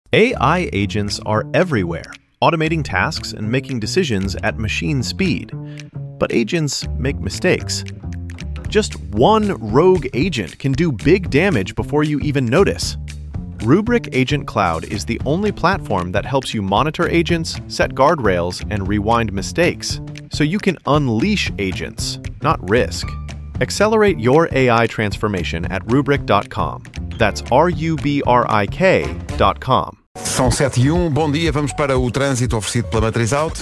AI agents are everywhere, automating tasks and making decisions at machine speed. But agents make mistakes. Just one rogue agent can do big damage before you even notice. Rubrik Agent Cloud is the only platform that helps you monitor agents, set guardrails, and rewind mistakes, so you can unleash agents, not risk. Accelerate your AI transformation at Rubrik.com. That's RUBRIK.com. São 7h01, bom dia, vamos para o trânsito oferecido pela Matriz Auto.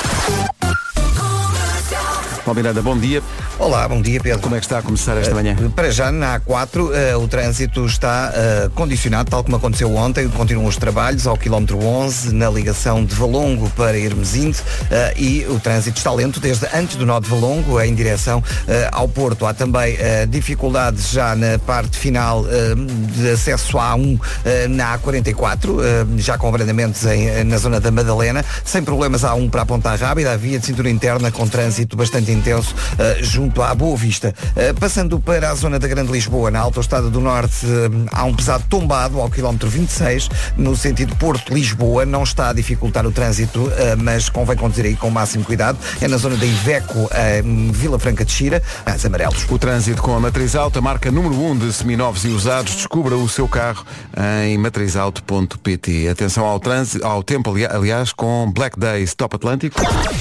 Paulo Miranda, bom dia. Olá, bom dia, Pedro. Como é que está a começar esta manhã? Para já, na A4, o trânsito está condicionado, tal como aconteceu ontem. Continuam os trabalhos ao quilómetro 11, na ligação de Valongo para Hermesinde, e o trânsito está lento desde antes do nó de Valongo, em direção ao Porto. Há também dificuldades já na parte final de acesso à A1 na A44, já com abrandamentos na zona da Madalena. Sem problemas a A1 para a Ponta Rábida, a via de cintura interna com trânsito bastante intenso junto à Boa Vista. Passando para a zona da Grande Lisboa, na Autoestrada do Norte, há um pesado tombado ao quilómetro 26, no sentido Porto-Lisboa. Não está a dificultar o trânsito, mas convém conduzir aí com o máximo cuidado. É na zona da Iveco, Vila Franca de Xira, as amarelos. O trânsito com a Matriz Auto, a marca número 1 de seminovos e usados. Descubra o seu carro em matrizauto.pt. Atenção ao trânsito, ao tempo, aliás, com Black Days Top Atlântico.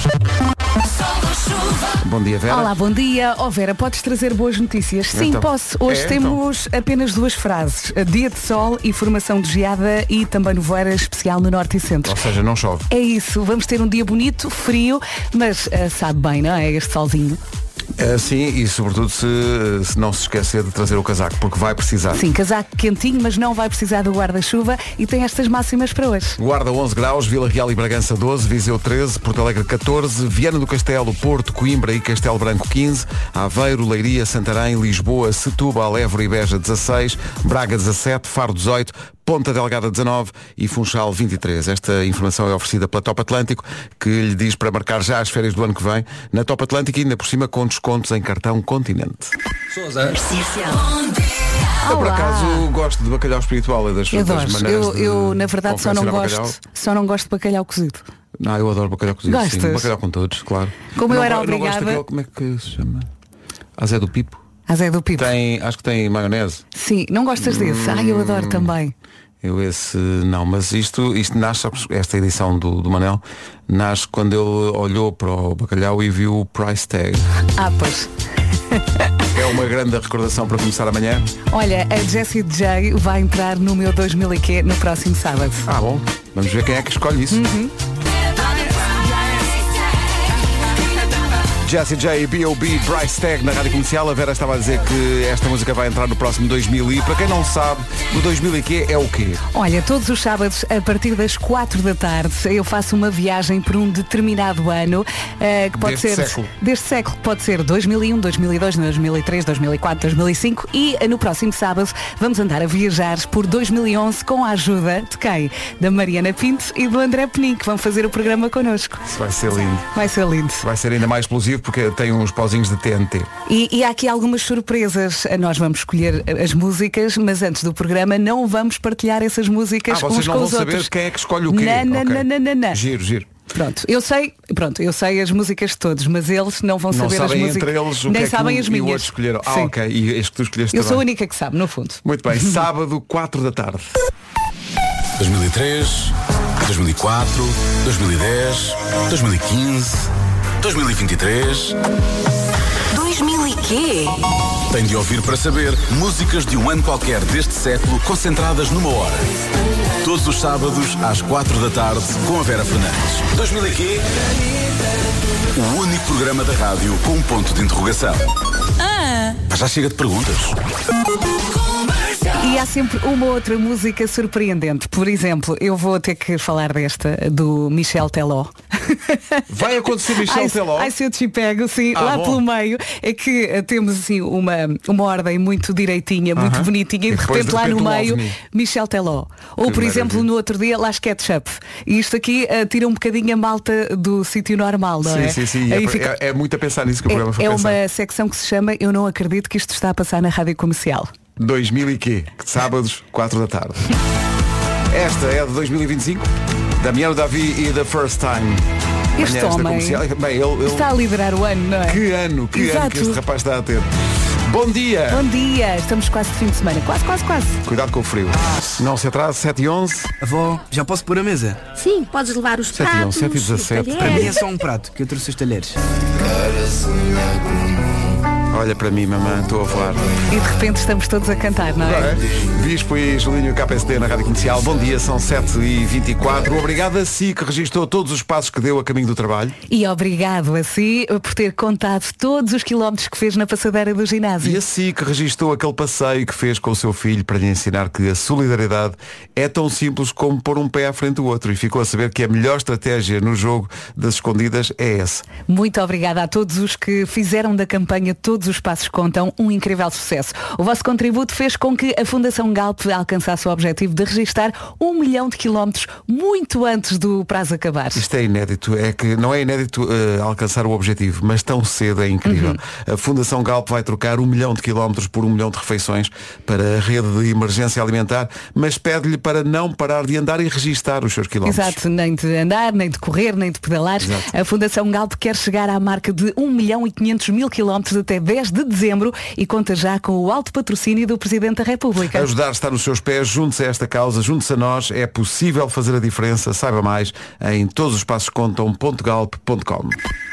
Bom dia, Vera. Olá, bom dia. Vera, podes trazer boas notícias? Sim, então, posso. Hoje temos apenas duas frases. Dia de sol e formação de geada e também nevoeira especial no norte e centro. Ou seja, não chove. É isso. Vamos ter um dia bonito, frio, mas sabe bem, não é? Este solzinho. Sim, e sobretudo se não se esquecer de trazer o casaco, porque vai precisar. Sim, casaco quentinho, mas não vai precisar do guarda-chuva e tem estas máximas para hoje. Guarda 11 graus, Vila Real e Bragança 12, Viseu 13, Porto Alegre 14, Viana do Castelo, Porto, Coimbra e Castelo Branco 15, Aveiro, Leiria, Santarém, Lisboa, Setúbal, Évora e Beja 16, Braga 17, Faro 18, Ponta Delgada 19 e Funchal 23. Esta informação é oferecida pela Top Atlântico, que lhe diz para marcar já as férias do ano que vem na Top Atlântico e ainda por cima com descontos em cartão Continente. Eu por acaso gosto de bacalhau espiritual, das maneiras eu na verdade só não gosto de bacalhau cozido. Não, eu adoro bacalhau cozido. Gostas? Sim, bacalhau com todos, claro. Como eu era obrigada. Como é que se chama? Azé do Pipo. Azé do Pipo. Acho que tem maionese. Sim, não gostas desse? Eu adoro também. Eu esse não, mas isto nasce, esta edição do Manel nasce quando ele olhou para o bacalhau e viu o price tag. Pois. É uma grande recordação para começar amanhã. Olha, a Jessie J vai entrar no meu 2000 e quê no próximo sábado. Bom, vamos ver quem é que escolhe isso. Jessie J e B.O.B. Price Tag na Rádio Comercial. A Vera estava a dizer que esta música vai entrar no próximo 2000 e, para quem não sabe, o 2000 e quê é o quê? Olha, todos os sábados, a partir das 4 da tarde, eu faço uma viagem por um determinado ano, que pode deste século, pode ser 2001, 2002, 2003, 2004, 2005 e no próximo sábado vamos andar a viajar por 2011 com a ajuda de quem? Da Mariana Pinto e do André Penin, que vão fazer o programa connosco. Isso vai ser lindo. Vai ser lindo. Vai ser ainda mais explosivo porque tem uns pauzinhos de TNT. E há aqui algumas surpresas. Nós vamos escolher as músicas, mas antes do programa não vamos partilhar essas músicas uns com os outros. Vocês não vão saber quem é que escolhe o quê? Não. Giro. Pronto, eu sei as músicas de todos, mas eles não vão saber as músicas. Entre eles o nem que é sabem que as minhas. E o outro escolheram. Ok. E este que tu escolheste Eu também. sou a única que sabe, no fundo. Muito bem, sábado, 4 da tarde. 2003, 2004, 2010, 2015, 2023. 2000 e quê? Tem de ouvir para saber músicas de um ano qualquer deste século concentradas numa hora. Todos os sábados às 4 da tarde com a Vera Fernandes. 2000 e quê? O único programa da rádio com um ponto de interrogação. Já chega de perguntas. E há sempre uma outra música surpreendente. Por exemplo, eu vou ter que falar desta, do Michel Teló. Vai acontecer Michel Teló? Se eu te pego, sim, lá pelo meio. É que temos assim uma ordem muito direitinha, muito bonitinha, e de repente lá no meio, Michel Teló. Ou, por exemplo, no outro dia, Las Ketchup. E isto aqui tira um bocadinho a malta do sítio normal, não é? Sim. É muito a pensar nisso que o programa foi pensar. É uma secção que se chama Eu Não Acredito que isto está a passar na Rádio Comercial. 2000 e quê? Sábados, 4 da tarde. Esta é de 2025, Damiano Davi e The First Time. Este homem ele está a liderar o ano, não é? Que ano que este rapaz está a ter. Bom dia! Bom dia! Estamos quase de fim de semana. Quase. Cuidado com o frio. Não se atrase, 7h11. Avó, já posso pôr a mesa? Sim, podes levar os pratos. 7h17. Para mim é só um prato, que eu trouxe os talheres. Olha para mim, mamãe, estou a voar. E de repente estamos todos a cantar, não é? Bispo e Julinho KPST na Rádio Comercial. Bom dia, são 7h24. Obrigado a si que registrou todos os passos que deu a caminho do trabalho. E obrigado a si por ter contado todos os quilómetros que fez na passadeira do ginásio. E a si que registrou aquele passeio que fez com o seu filho para lhe ensinar que a solidariedade é tão simples como pôr um pé à frente do outro. E ficou a saber que a melhor estratégia no jogo das escondidas é essa. Muito obrigada a todos os que fizeram da campanha Todos os Passos Contam um incrível sucesso. O vosso contributo fez com que a Fundação Galp alcançasse o objetivo de registar 1 milhão de quilómetros muito antes do prazo acabar. Isto é inédito. É que não é inédito alcançar o objetivo, mas tão cedo é incrível. A Fundação Galp vai trocar 1 milhão de quilómetros por 1 milhão de refeições para a rede de emergência alimentar, mas pede-lhe para não parar de andar e registar os seus quilómetros. Exato, nem de andar, nem de correr, nem de pedalar. Exato. A Fundação Galp quer chegar à marca de 1 milhão e 500 mil quilómetros até 10 de dezembro e conta já com o alto patrocínio do Presidente da República. Ajudar está nos seus pés, junte-se a esta causa, junte-se a nós, é possível fazer a diferença, saiba mais em todosospassos.contam.galp.com.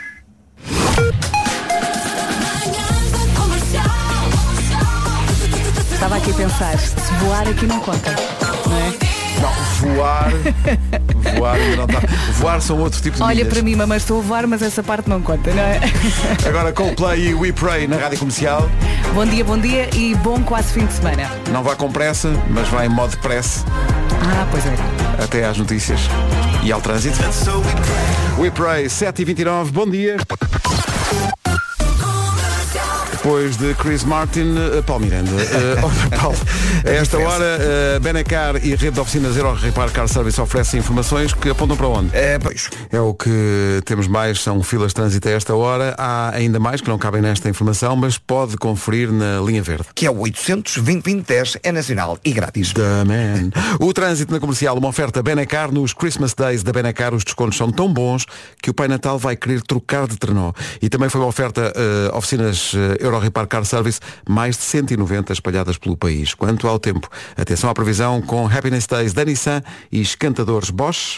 Estava aqui a pensar, se voar aqui não conta, não é? Não, voar ainda não está. Voar são outro tipo de Olha milhas. para mim, mamãe, estou a voar, mas essa parte não conta, não é? Agora Coldplay e We Pray na Rádio Comercial. Bom dia e bom quase fim de semana. Não vá com pressa, mas vá em modo press. Pois é. Até às notícias e ao trânsito. We Pray, 7h29, bom dia. Depois de Chris Martin, Paulo Miranda. Paulo, a esta hora, Benacar e rede de oficinas Euro Repar Car Service oferecem informações que apontam para onde? Pois. É o que temos mais, são filas de trânsito a esta hora. Há ainda mais que não cabem nesta informação, mas pode conferir na linha verde. Que é o 800-2020-10, é nacional e grátis. O trânsito na comercial, uma oferta Benacar. Nos Christmas Days da Benacar os descontos são tão bons que o Pai Natal vai querer trocar de trenó. E também foi uma oferta oficinas Euro Repar Car Service, mais de 190 espalhadas pelo país. Quanto ao tempo, atenção à previsão com Happiness Days da Nissan e esquentadores Bosch.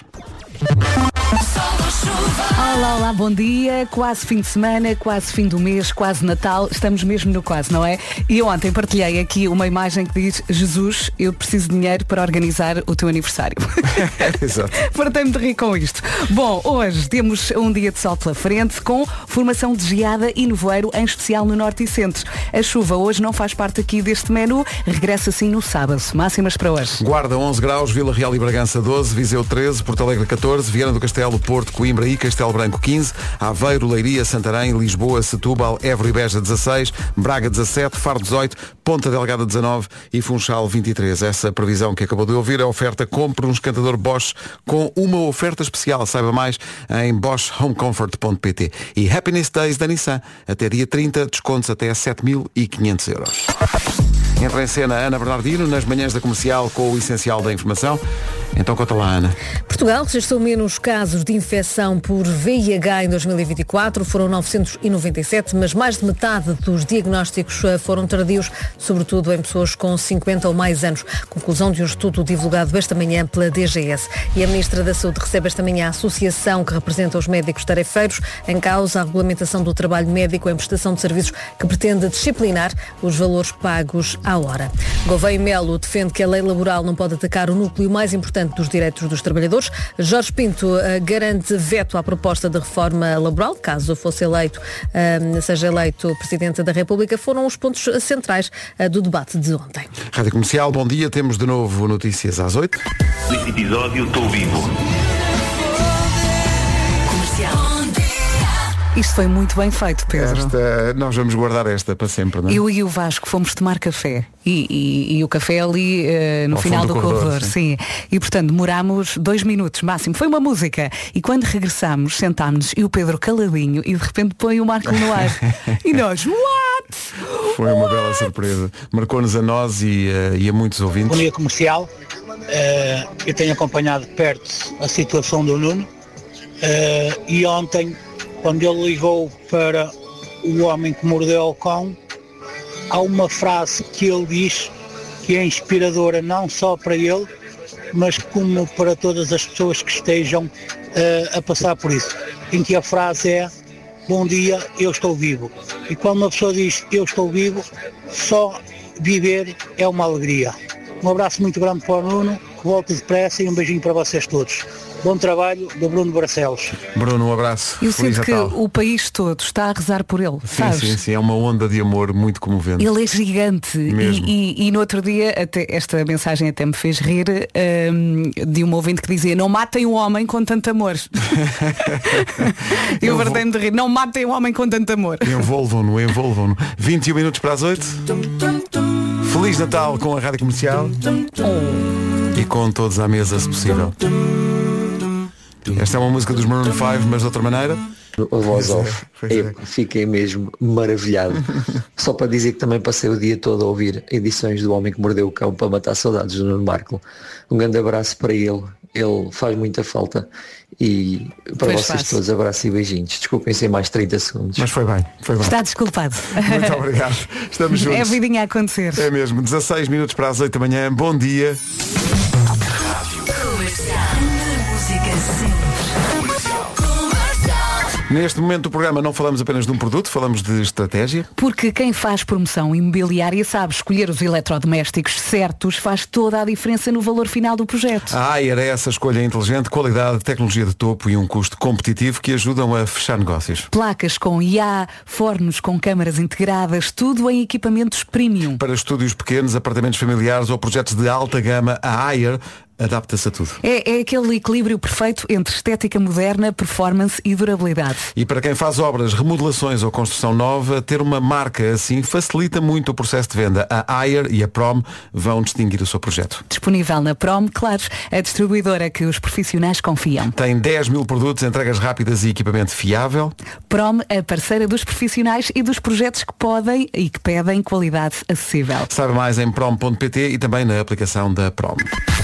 Olá, bom dia, quase fim de semana, quase fim do mês, quase Natal, estamos mesmo no quase, não é? E eu ontem partilhei aqui uma imagem que diz: Jesus, eu preciso de dinheiro para organizar o teu aniversário. Exato. Fartei-me de rir com isto. Bom, hoje temos um dia de sol pela frente, com formação de geada e nevoeiro, em especial no norte e centro. A chuva hoje não faz parte aqui deste menu, regressa sim no sábado. Máximas para hoje. Guarda 11 graus, Vila Real e Bragança 12, Viseu 13, Porto Alegre 14, Viana do Castelo, Porto, Coimbra e Castelo Branco 15, Aveiro, Leiria, Santarém, Lisboa, Setúbal, Évora e Beja 16, Braga 17, Faro 18, Ponta Delgada 19 e Funchal 23. Essa previsão que acabou de ouvir é a oferta Compre um esquentador Bosch com uma oferta especial. Saiba mais em boschhomecomfort.pt. E Happiness Days da Nissan. Até dia 30, descontos até 7.500 euros. Entra em cena Ana Bernardino nas manhãs da comercial com o essencial da informação. Então conta lá, Ana. Portugal registrou menos casos de infecção por VIH em 2024, foram 997, mas mais de metade dos diagnósticos foram tardios, sobretudo em pessoas com 50 ou mais anos. Conclusão de um estudo divulgado esta manhã pela DGS. E a Ministra da Saúde recebe esta manhã a associação que representa os médicos tarefeiros, em causa a regulamentação do trabalho médico em prestação de serviços, que pretende disciplinar os valores pagos à hora. Gouveia Melo defende que a lei laboral não pode atacar o núcleo mais importante dos direitos dos trabalhadores. Jorge Pinto garante veto à proposta de reforma laboral, caso seja eleito Presidente da República. Foram os pontos centrais do debate de ontem. Rádio Comercial, bom dia. Temos de novo notícias às 8. Neste episódio estou vivo. Isto foi muito bem feito, Pedro. Nós vamos guardar esta para sempre, não é? Eu e o Vasco fomos tomar café e o café ali no final do corredor, sim. E portanto demorámos 2 minutos máximo. Foi uma música. E quando regressámos, sentámos-nos e o Pedro caladinho e de repente põe o Marco no ar. E nós, what? Foi uma bela surpresa. Marcou-nos a nós e a muitos ouvintes. Bom dia, comercial. Eu tenho acompanhado de perto a situação do Nuno e ontem, quando ele ligou para o homem que mordeu o cão, há uma frase que ele diz que é inspiradora não só para ele, mas como para todas as pessoas que estejam a passar por isso, em que a frase é: bom dia, eu estou vivo. E quando uma pessoa diz eu estou vivo, só viver é uma alegria. Um abraço muito grande para o Nuno, que volte depressa e um beijinho para vocês todos. Bom trabalho, do Bruno Barcelos. Bruno, um abraço. Eu sinto que o país todo está a rezar por ele, sabes? Sim, é uma onda de amor muito comovente. Ele é gigante e no outro dia, até, esta mensagem até me fez rir, de um ouvinte que dizia: não matem o homem com tanto amor. Eu verdei-me de rir: não matem o homem com tanto amor. Envolvam-no. 21 minutos para as 8. Feliz Natal com a Rádio Comercial e com todos à mesa, se possível. Esta é uma música dos Maroon 5, mas de outra maneira. A voz off. Fiquei mesmo maravilhado. Só para dizer que também passei o dia todo a ouvir edições do Homem que Mordeu o Cão para matar saudades do Nuno Marco. Um grande abraço para ele. Ele faz muita falta. E para vocês todos, abraço e beijinhos. Desculpem ser mais 30 segundos. Mas foi bem. Está desculpado. Muito obrigado. Estamos juntos. É a vidinha a acontecer. É mesmo. 16 minutos para as 8 da manhã. Bom dia. Neste momento do programa não falamos apenas de um produto, falamos de estratégia. Porque quem faz promoção imobiliária sabe escolher os eletrodomésticos certos, faz toda a diferença no valor final do projeto. A Haier é essa escolha inteligente, qualidade, tecnologia de topo e um custo competitivo que ajudam a fechar negócios. Placas com IA, fornos com câmaras integradas, tudo em equipamentos premium. Para estúdios pequenos, apartamentos familiares ou projetos de alta gama, a Haier adapta-se a tudo. É aquele equilíbrio perfeito entre estética moderna, performance e durabilidade. E para quem faz obras, remodelações ou construção nova, ter uma marca assim facilita muito o processo de venda. A Haier e a Prom vão distinguir o seu projeto. Disponível na Prom, claro, a distribuidora que os profissionais confiam. Tem 10 mil produtos, entregas rápidas e equipamento fiável. Prom, a parceira dos profissionais e dos projetos que podem e que pedem qualidade acessível. Saiba mais em prom.pt e também na aplicação da Prom.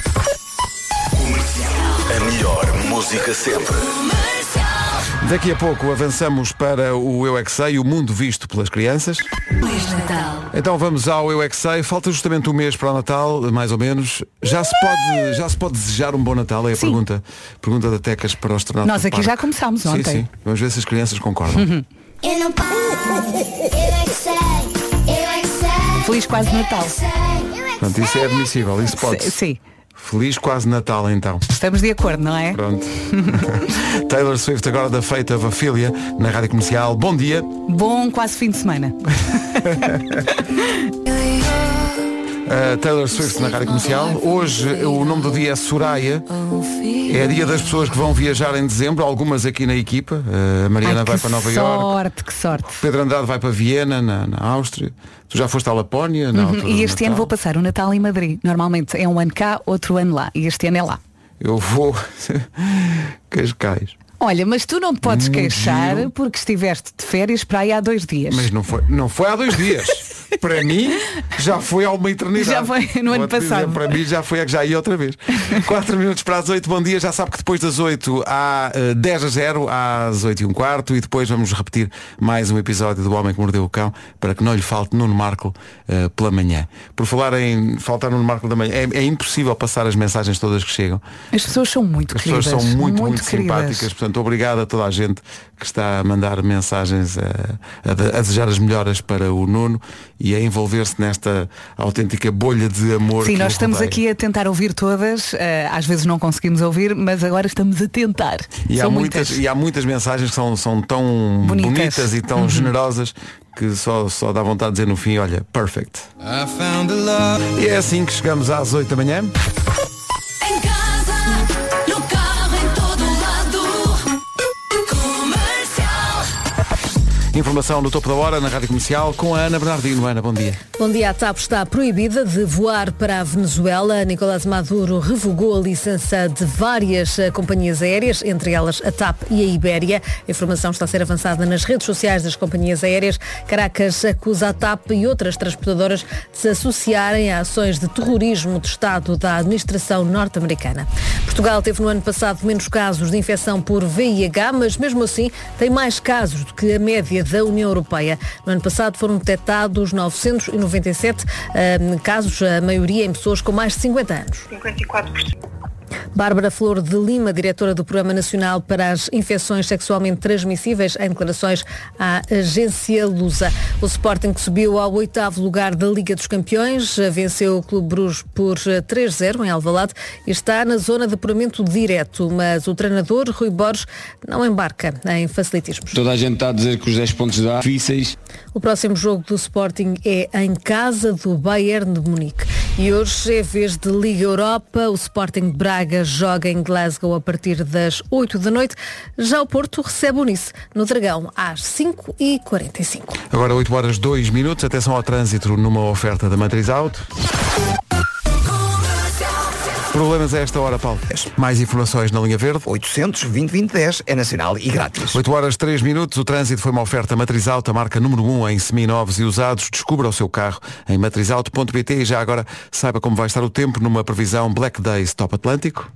A melhor música sempre. Daqui a pouco avançamos para o Eu é Que Sei, o mundo visto pelas crianças. Feliz Natal. Então vamos ao Eu é Que Sei. Falta justamente um mês para o Natal, mais ou menos. Já se pode desejar um bom Natal? É a pergunta da Tecas para o astronauta. Nós aqui já começámos ontem. Sim. Vamos ver se as crianças concordam. Eu não paro. Eu é que sei. Eu é que sei. Feliz quase Natal. Portanto, isso é admissível, isso pode. Sim. Feliz quase Natal, então. Estamos de acordo, não é? Pronto. Taylor Swift agora da Fate of Ophelia na Rádio Comercial. Bom dia. Bom quase fim de semana. Taylor Swift na Rádio Comercial. Hoje o nome do dia é Soraya. É dia das pessoas que vão viajar em dezembro. Algumas aqui na equipa. A Mariana vai para Nova Iorque. Que sorte. Pedro Andrade vai para Viena, na Áustria. Tu já foste à Lapónia? E este ano vou passar o Natal em Madrid. Normalmente é um ano cá, outro ano lá. E este ano é lá. Eu vou Cascais. Olha, mas tu não te podes queixar porque estiveste de férias para aí há 2 dias. Mas não foi há 2 dias. Para mim já foi há uma eternidade. Já foi no ano passado. Para mim já foi, já ia outra vez. 4 minutos para as 8, bom dia. Já sabe que depois das 8 há 10-0, às 8:15 e depois vamos repetir mais um episódio do Homem que Mordeu o Cão para que não lhe falte Nuno Marco pela manhã. Por falar em faltar Nuno Marco da manhã, é impossível passar as mensagens todas que chegam. As pessoas são muito queridas. As pessoas são muito simpáticas. Portanto, obrigado a toda a gente que está a mandar mensagens a desejar as melhoras para o Nuno e a envolver-se nesta autêntica bolha de amor. Sim, nós estamos aqui a tentar ouvir todas, às vezes não conseguimos ouvir, mas agora estamos a tentar. E há muitas mensagens que são tão bonitas e tão generosas que só dá vontade de dizer no fim, olha, perfect. E é assim que chegamos às 8 da manhã. Informação no topo da hora, na Rádio Comercial, com a Ana Bernardino. Ana, bom dia. Bom dia. A TAP está proibida de voar para a Venezuela. Nicolás Maduro revogou a licença de várias companhias aéreas, entre elas a TAP e a Ibéria. A informação está a ser avançada nas redes sociais das companhias aéreas. Caracas acusa a TAP e outras transportadoras de se associarem a ações de terrorismo de Estado da administração norte-americana. Portugal teve no ano passado menos casos de infecção por VIH, mas mesmo assim tem mais casos do que a média da União Europeia. No ano passado foram detectados 997 casos, a maioria em pessoas com mais de 50 anos. 54%. Bárbara Flor de Lima, diretora do Programa Nacional para as Infecções Sexualmente Transmissíveis, em declarações à agência Lusa. O Sporting subiu ao 8º lugar da Liga dos Campeões, venceu o Clube Bruges por 3-0 em Alvalade e está na zona de apuramento direto, mas o treinador Rui Borges não embarca em facilitismos. Toda a gente está a dizer que os 10 pontos dá difíceis. O próximo jogo do Sporting é em casa do Bayern de Munique. E hoje é vez de Liga Europa. O Sporting de Braga joga em Glasgow a partir das 8 da noite. Já o Porto recebe o Nice no Dragão às 5h45. Agora 8 horas 2 minutos. Atenção ao trânsito numa oferta da Matriz Auto. Problemas a esta hora, Paulo. Mais informações na linha verde. 800-2020-10 é nacional e grátis. 8 horas 3 minutos. O trânsito foi uma oferta Matriz Auto, a marca número 1 em seminovos e usados. Descubra o seu carro em matrizauto.pt e já agora saiba como vai estar o tempo numa previsão Black Days Top Atlântico.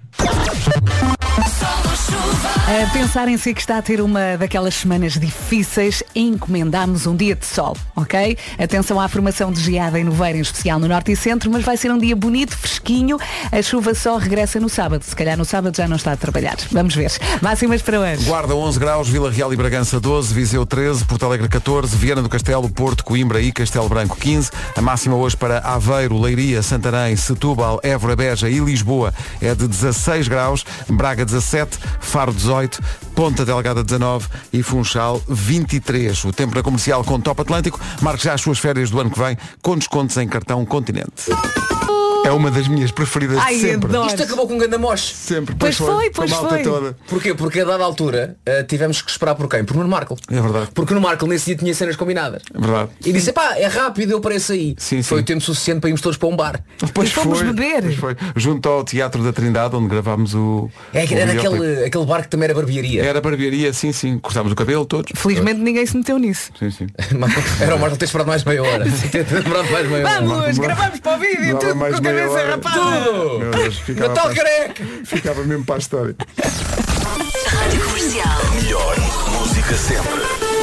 A pensar em si que está a ter uma daquelas semanas difíceis, encomendámos um dia de sol, ok? Atenção à formação de geada em nevoeiro, em especial no norte e centro, mas vai ser um dia bonito, fresquinho. A chuva só regressa no sábado. Se calhar no sábado já não está a trabalhar. Vamos ver. Máximas para hoje. Guarda 11 graus, Vila Real e Bragança 12, Viseu 13, Porto Alegre 14, Viana do Castelo, Porto, Coimbra e Castelo Branco 15. A máxima hoje para Aveiro, Leiria, Santarém, Setúbal, Évora, Beja e Lisboa é de 16 graus, Braga 17, Faro 18, Ponta Delgada 19 e Funchal 23. O tempo na Comercial com Top Atlântico. Marque já as suas férias do ano que vem com descontos em cartão Continente. É uma das minhas preferidas de sempre. Adoro. Isto acabou com um grande moche. Sempre. Pois foi. Toda. Porquê? Porque a dada altura tivemos que esperar por quem? Por Nuno Marco. É verdade. Porque no Marco nesse dia tinha cenas combinadas. É verdade. E disse, é rápido, eu apareço aí. Sim, foi o tempo suficiente para irmos todos para um bar. Pois fomos beber. Pois foi. Junto ao Teatro da Trindade, onde gravámos o... Era aquele bar que também era barbearia. Era barbearia, sim. Cortámos o cabelo todos. Felizmente ninguém se meteu nisso. Sim. Era o Marco ter esperado mais meia hora. Vamos, gravamos para o vídeo, tudo com a cabeça rapada. Meu Deus, Natal careca! Ficava mesmo para a história. Rádio Comercial. Melhor música sempre.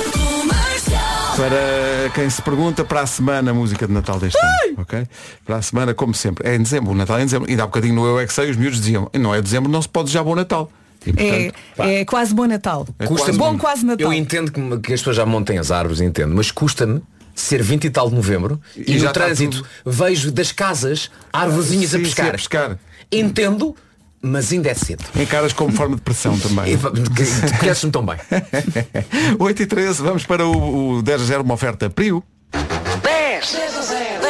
Para quem se pergunta, para a semana a música de Natal deste ano, ok? Para a semana, como sempre, é em dezembro, o Natal é em dezembro. Ainda há bocadinho no Eu É Que Sei, os miúdos diziam, não é dezembro, não se pode já bom Natal. E, portanto, é quase bom Natal. Quase Natal. Eu entendo que as pessoas já montem as árvores, entendo, mas custa-me ser 20 e tal de novembro e no trânsito vejo das casas árvorezinhas a pescar. Entendo, mas ainda é cedo. Encaras como forma de pressão também. Tu conheces-me tão bem. 8h13, vamos para o 10 a 0, uma oferta Priu. 10 a 0.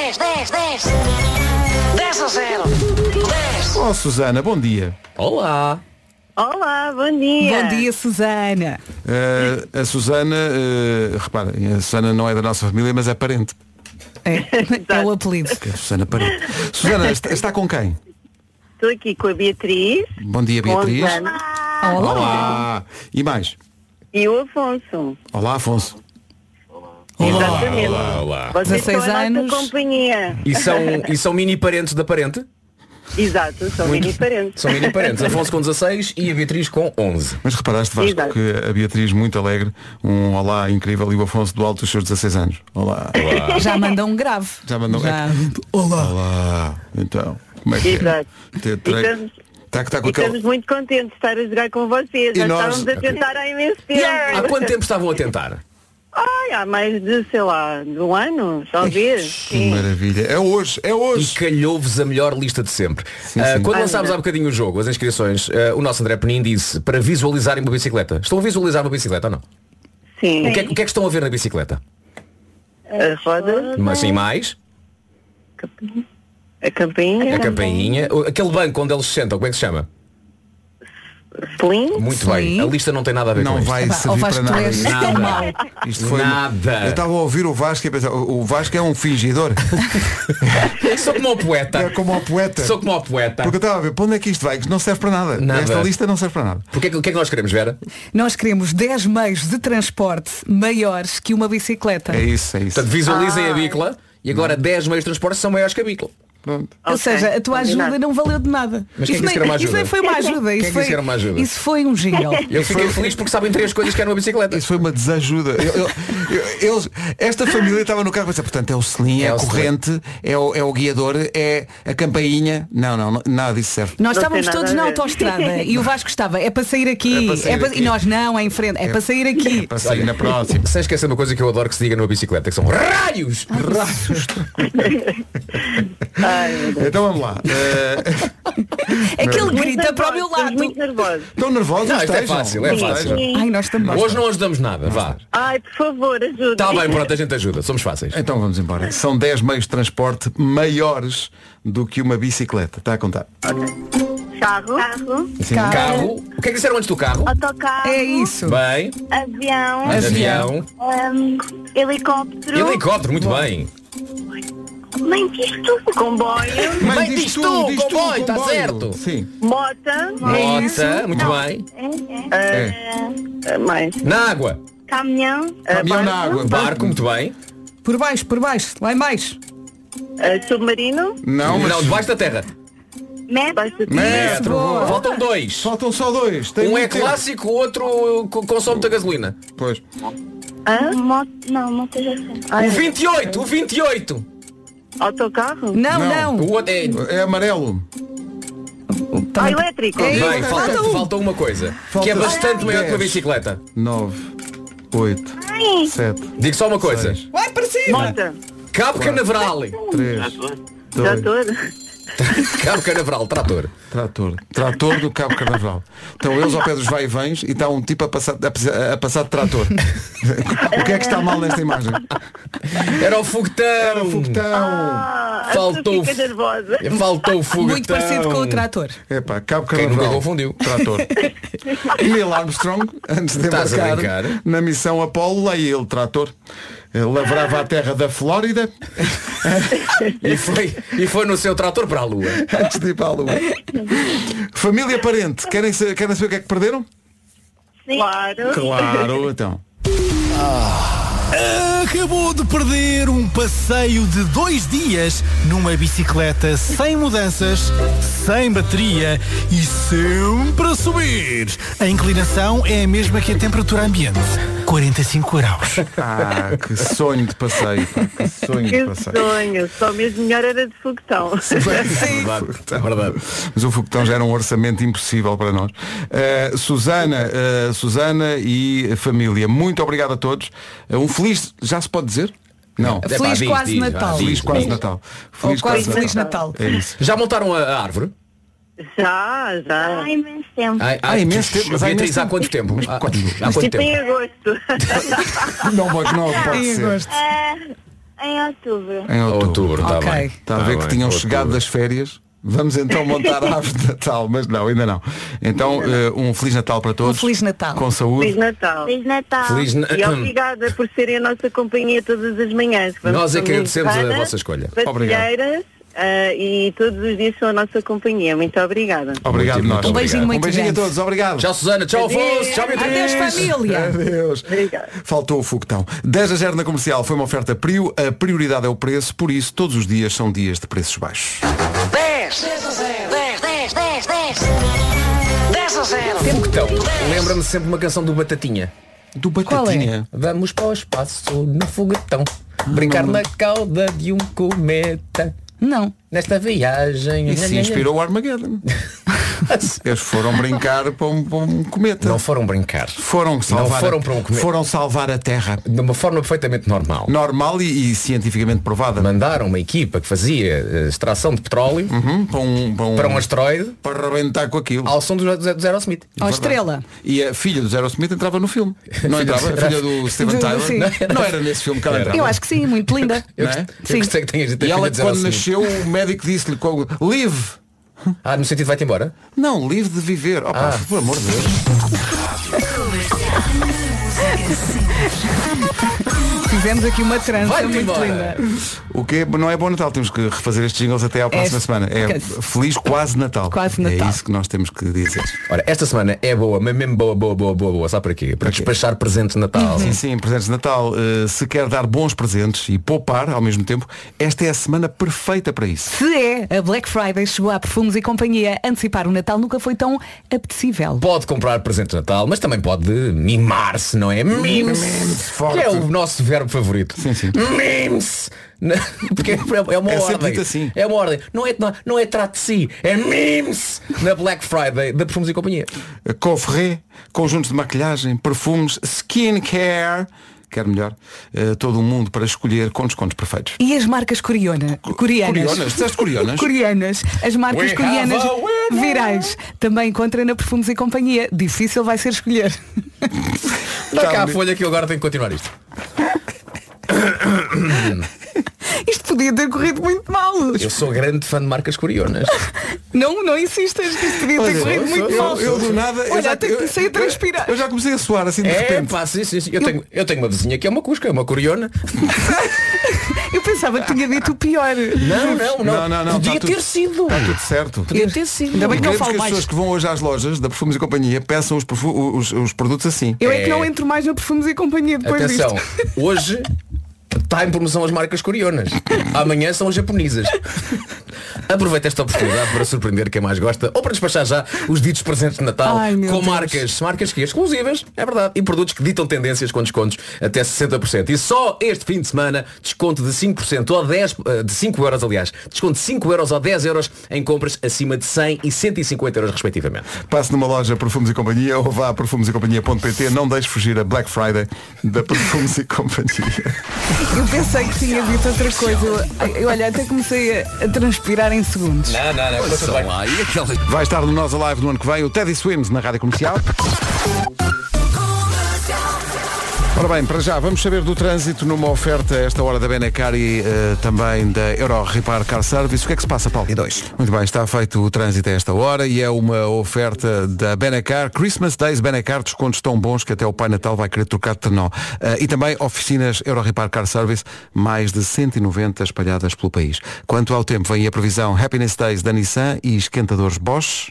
10 a 0. 10. Oh, Susana, bom dia. Olá, bom dia. Bom dia, Susana. A Susana, reparem, a Susana não é da nossa família, mas é parente. É o apelido. Que é a Susana parente. Susana, está com quem? Estou aqui com a Beatriz. Bom dia, Beatriz. Olá. E mais? E o Afonso. Olá, Afonso. Exatamente. Olá. Vocês 16 são a anos. nossa companhia. E são mini parentes da parente? Exato, são mini parentes. São mini parentes. Afonso com 16 e a Beatriz com 11. Mas reparaste, Vasco, que a Beatriz muito alegre, um olá incrível, e o Afonso do alto dos seus 16 anos. Olá. Já mandou um grave. Já mandou Olá. Então, como é que Exato. Estamos muito contentes de estar a jogar com vocês. Já estávamos a tentar há imenso tempo. Há quanto tempo estavam a tentar? Há mais de, de um ano, talvez. Que maravilha. É hoje. E calhou-vos a melhor lista de sempre. Sim. Quando lançámos há bocadinho o jogo, as inscrições, o nosso André Penin disse para visualizarem uma bicicleta. Estão a visualizar uma bicicleta ou não? Sim. O que é que estão a ver na bicicleta? A roda. Mas sim, mais? A campainha. A campainha. Aquele banco onde eles se sentam, como é que se chama? Slim? Muito bem. A lista não tem nada a ver com isto. Não vai servir para nada. Nada. Isto foi nada. Eu estava a ouvir o Vasco e a pensar, o Vasco é um fingidor. Sou como o poeta. É como o poeta. Sou como o poeta. Porque eu estava a ver, para onde é que isto vai? Que não serve para nada. Esta lista não serve para nada. O que é que nós queremos, Vera? Nós queremos 10 meios de transporte maiores que uma bicicleta. É isso. Portanto, visualizem a bicla e agora 10 meios de transporte são maiores que a bicla. Pronto. Ou seja, a tua ajuda não valeu de nada. Mas quem é que disse que era uma ajuda? Isso nem foi uma ajuda. Quem é que disse que era uma ajuda? Isso foi um jingle. Eu fiquei feliz porque sabem 3 coisas que era uma bicicleta. Isso foi uma desajuda. Esta família estava no carro a pensar, portanto, é o selim, é a corrente, é o guiador, é a campainha. Não, nada disso serve. Nós estávamos todos na autoestrada e o Vasco estava, é para sair aqui. E nós não, é em frente, é para sair aqui. É para sair na próxima. Sem esquecer uma coisa que eu adoro que se diga numa bicicleta, que são raios! Então vamos lá. É que ele grita para o meu lado. Muito nervoso. Estão nervosos? Não, isto é fácil, é fácil. Ai, nós também. Hoje não ajudamos nada, vá. Ai, por favor, ajuda. Está bem, pronto, a gente ajuda, somos fáceis. Então vamos embora. São 10 meios de transporte maiores do que uma bicicleta. Está a contar? Carro. Sim. Carro. O que é que disseram antes do carro? Autocarro. É isso. Bem. Avião. Helicóptero. Helicóptero, muito bem. Mãe, diz tu. Comboio. Mãe, diz tu, comboio, está certo. Sim. Mota. Mota, muito bem. Mais. Na água. Caminhão. Caminhão na água. Barco, muito bem. Por baixo, lá em baixo. Submarino. Não, debaixo da terra. Metro. Faltam 2. Faltam só 2. Um é clássico, o outro consome muita gasolina. Pois. Não já sei. O 28. Autocarro? Não. O outro é amarelo. Elétrico. Bem, falta uma coisa. Que é bastante maior que uma bicicleta. 9, 8, 7. Digo só uma coisa. Vai para cima. Mota. Cabo Canaveral. 3, 2, Cabo Canaveral, trator. Trator do Cabo Carnaval. Estão eles ao pé dos vai-e-vens e está um tipo a passar de trator. O que é que está mal nesta imagem? Era o foguetão. Faltou o foguetão. Muito parecido com o trator. Epá, Cabo Quem Carnaval. nunca confundiu? Trator. Neil Armstrong, antes de embarcar na missão Apollo, leia ele, trator. Ele lavrava a terra da Flórida e foi no seu trator para a Lua. Antes de ir para a Lua. Família parente, querem saber o que é que perderam? Sim. Claro, então. Acabou de perder um passeio de 2 dias numa bicicleta sem mudanças, sem bateria e sempre a subir. A inclinação é a mesma que a temperatura ambiente. 45 graus. Que sonho de passeio. Que sonho de passeio. Sonho. Só mesmo melhor era de foguetão. Sim. Verdade. Mas o foguetão já era um orçamento impossível para nós. Susana e família, muito obrigado a todos. Um feliz, já se pode dizer? Não. Feliz quase Natal. Feliz quase Natal. Feliz Natal. É isso. Já montaram a árvore? Já. Há imenso tempo. Há imenso tempo. Mas Beatriz, há quanto tempo? Há quanto tempo? Em agosto. Não pode ser. Em outubro. Em outubro, está bem. Está a ver que tinham chegado das férias. Vamos então montar a árvore de Natal, mas não, ainda não. Então, um Feliz Natal para todos. Um Feliz Natal. Com saúde. Feliz Natal. Feliz Natal. E obrigada por serem a nossa companhia todas as manhãs. Nós é que agradecemos a vossa escolha. Obrigado. E todos os dias são a nossa companhia. Muito obrigada. Obrigado, nós. Um beijinho muito grande. A todos, obrigado. Tchau, Susana. Tchau, Afonso. Tchau, Beatriz. Adeus, família. Adeus. Obrigado. Faltou o foguetão. 10-0 na Comercial foi uma oferta Prio. A prioridade é o preço, por isso todos os dias são dias de preços baixos. 10 a 0. Foguetão. Lembra-me sempre uma canção do Batatinha. Do Batatinha? Vamos para o espaço no foguetão. Brincar na cauda de um cometa. Não. Nesta viagem. Isso inspirou o Armageddon. Eles foram brincar para um cometa. Não foram brincar. Foram salvar, foram salvar a Terra. De uma forma perfeitamente normal. Normal e cientificamente provada. Mandaram uma equipa que fazia extração de petróleo para um asteroide. Para arrebentar com aquilo. Ao som do Aerosmith. Ó, Estrela. E a filha do Aerosmith entrava no filme. Não entrava? A filha do Steven Tyler? Não era nesse filme que ela entrava. Eu acho que sim, muito linda. Eu gostei que tenhas dito. E ela quando nasceu o médico disse-lhe live. No sentido vai-te embora? Não, livre de viver. Opa, por amor de Deus. Fizemos aqui uma trança muito linda. O que não é bom Natal, temos que refazer estes jingles até à próxima semana. É feliz quase Natal. Quase Natal. É isso que nós temos que dizer. Ora, esta semana é boa, mas mesmo boa. Sabe para quê? Para despachar presentes de Natal. Sim, presentes de Natal. Se quer dar bons presentes e poupar ao mesmo tempo, esta é a semana perfeita para isso. Se é, a Black Friday chegou a Perfumes e Companhia. Antecipar o Natal nunca foi tão apetecível. Pode comprar presente de Natal, mas também pode mimar-se, não é? Mime-se. Que é o nosso verbo favorito. Sim. Mime-se. Porque é uma ordem. Assim. É uma ordem. Não é trate de si. É mime-se na Black Friday da Perfumes e Companhia. Coffret, conjuntos de maquilhagem, perfumes, skincare. Quer melhor, todo um mundo para escolher com descontos perfeitos. E as marcas coreanas? Disseste coreanas? Coreanas. As marcas coreanas virais. Também encontra na Perfumes e Companhia. Difícil vai ser escolher. Dá cá a folha que eu agora tenho que continuar isto. Isto podia ter corrido muito mal. Eu sou grande fã de marcas coreanas. Não insistas que isto podia ter corrido muito mal. Eu do nada. Olha, até comecei a transpirar. Eu já comecei a suar assim de repente. Sim. Eu tenho uma vizinha que é uma cusca, é uma coreana. Eu pensava que tinha dito o pior. Não. Podia ter sido. Está tudo certo. Podia ter sido. Ainda bem que não falo mais. As pessoas que vão hoje às lojas da Perfumes e Companhia peçam os produtos assim. Eu é que não entro mais na Perfumes e Companhia depois disto. Atenção, hoje está em promoção as marcas coreanas. Amanhã são as japonesas. Aproveita esta oportunidade para surpreender quem mais gosta ou para despachar já os ditos presentes de Natal com marcas que exclusivas, é verdade, e produtos que ditam tendências com descontos até 60%. E só este fim de semana, desconto de 5% ou 10, de 5 euros, aliás, desconto de 5 euros ou 10 euros em compras acima de 100 e 150 euros respectivamente. Passe numa loja Perfumes e Companhia ou vá a perfumesecompanhia.pt. Não deixe fugir a Black Friday da Perfumes e Companhia. Eu pensei que tinha dito outra coisa. Olha, até comecei a transpirar em segundos. Não. Vai estar no Nós Alive no ano que vem o Teddy Swims na Rádio Comercial. Ora bem, para já, vamos saber do trânsito numa oferta a esta hora da Benacar e também da Euro Repar Car Service. O que é que se passa, Paulo? E 2. Muito bem, está feito o trânsito a esta hora e é uma oferta da Benacar. Christmas Days Benacar, descontos tão bons que até o Pai Natal vai querer trocar de trenó. E também oficinas Euro Repar Car Service, mais de 190 espalhadas pelo país. Quanto ao tempo, vem aí a previsão Happiness Days da Nissan e esquentadores Bosch.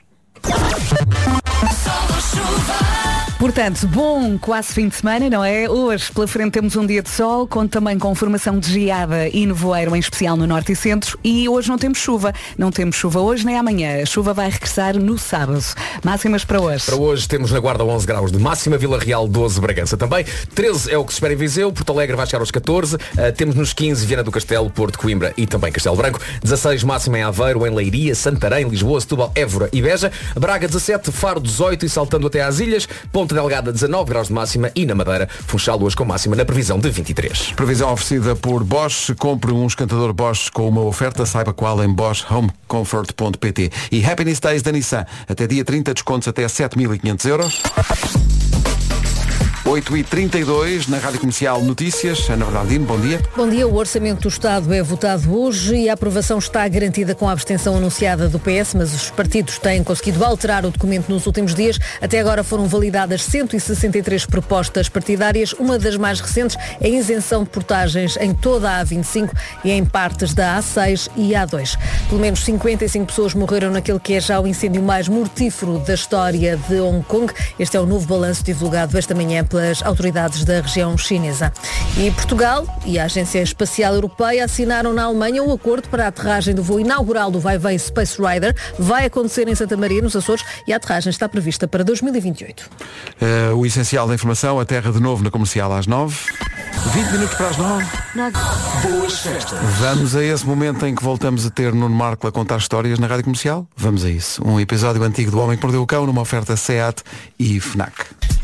Portanto, bom quase fim de semana, não é? Hoje, pela frente, temos um dia de sol, conto também com formação de geada e nevoeiro, em especial no norte e centro. E hoje não temos chuva. Não temos chuva hoje nem amanhã. A chuva vai regressar no sábado. Máximas para hoje. Para hoje temos na Guarda 11 graus de máxima, Vila Real 12, Bragança também. 13 é o que se espera em Viseu, Porto Alegre vai chegar aos 14. Temos nos 15 Viana do Castelo, Porto, Coimbra e também Castelo Branco. 16 máxima em Aveiro, em Leiria, Santarém, Lisboa, Setúbal, Évora e Beja. Braga 17, Faro 18 e saltando até às ilhas. Ponta Delgada 19 graus de máxima e na Madeira, Funchal hoje com máxima na previsão de 23. Previsão oferecida por Bosch. Compre um esquentador Bosch com uma oferta, saiba qual em boschhomecomfort.pt. E Happiness Days da Nissan. Até dia 30, descontos até 7.500 euros. 8h32 na Rádio Comercial Notícias. Ana Bernardino, bom dia. Bom dia. O Orçamento do Estado é votado hoje e a aprovação está garantida com a abstenção anunciada do PS, mas os partidos têm conseguido alterar o documento nos últimos dias. Até agora foram validadas 163 propostas partidárias. Uma das mais recentes é a isenção de portagens em toda a A25 e em partes da A6 e A2. Pelo menos 55 pessoas morreram naquele que é já o incêndio mais mortífero da história de Hong Kong. Este é o novo balanço divulgado esta manhã pelas autoridades da região chinesa. E Portugal e a Agência Espacial Europeia assinaram na Alemanha um acordo para a aterragem do voo inaugural do vai-vem Space Rider. Vai acontecer em Santa Maria, nos Açores, e a aterragem está prevista para 2028. O essencial da informação, a terra de novo na Comercial às 9. 20 minutos para as 9. Boas festas. Vamos a esse momento em que voltamos a ter Nuno Marco a contar histórias na Rádio Comercial? Vamos a isso. Um episódio antigo do Homem que Mordeu o Cão numa oferta SEAT e FNAC.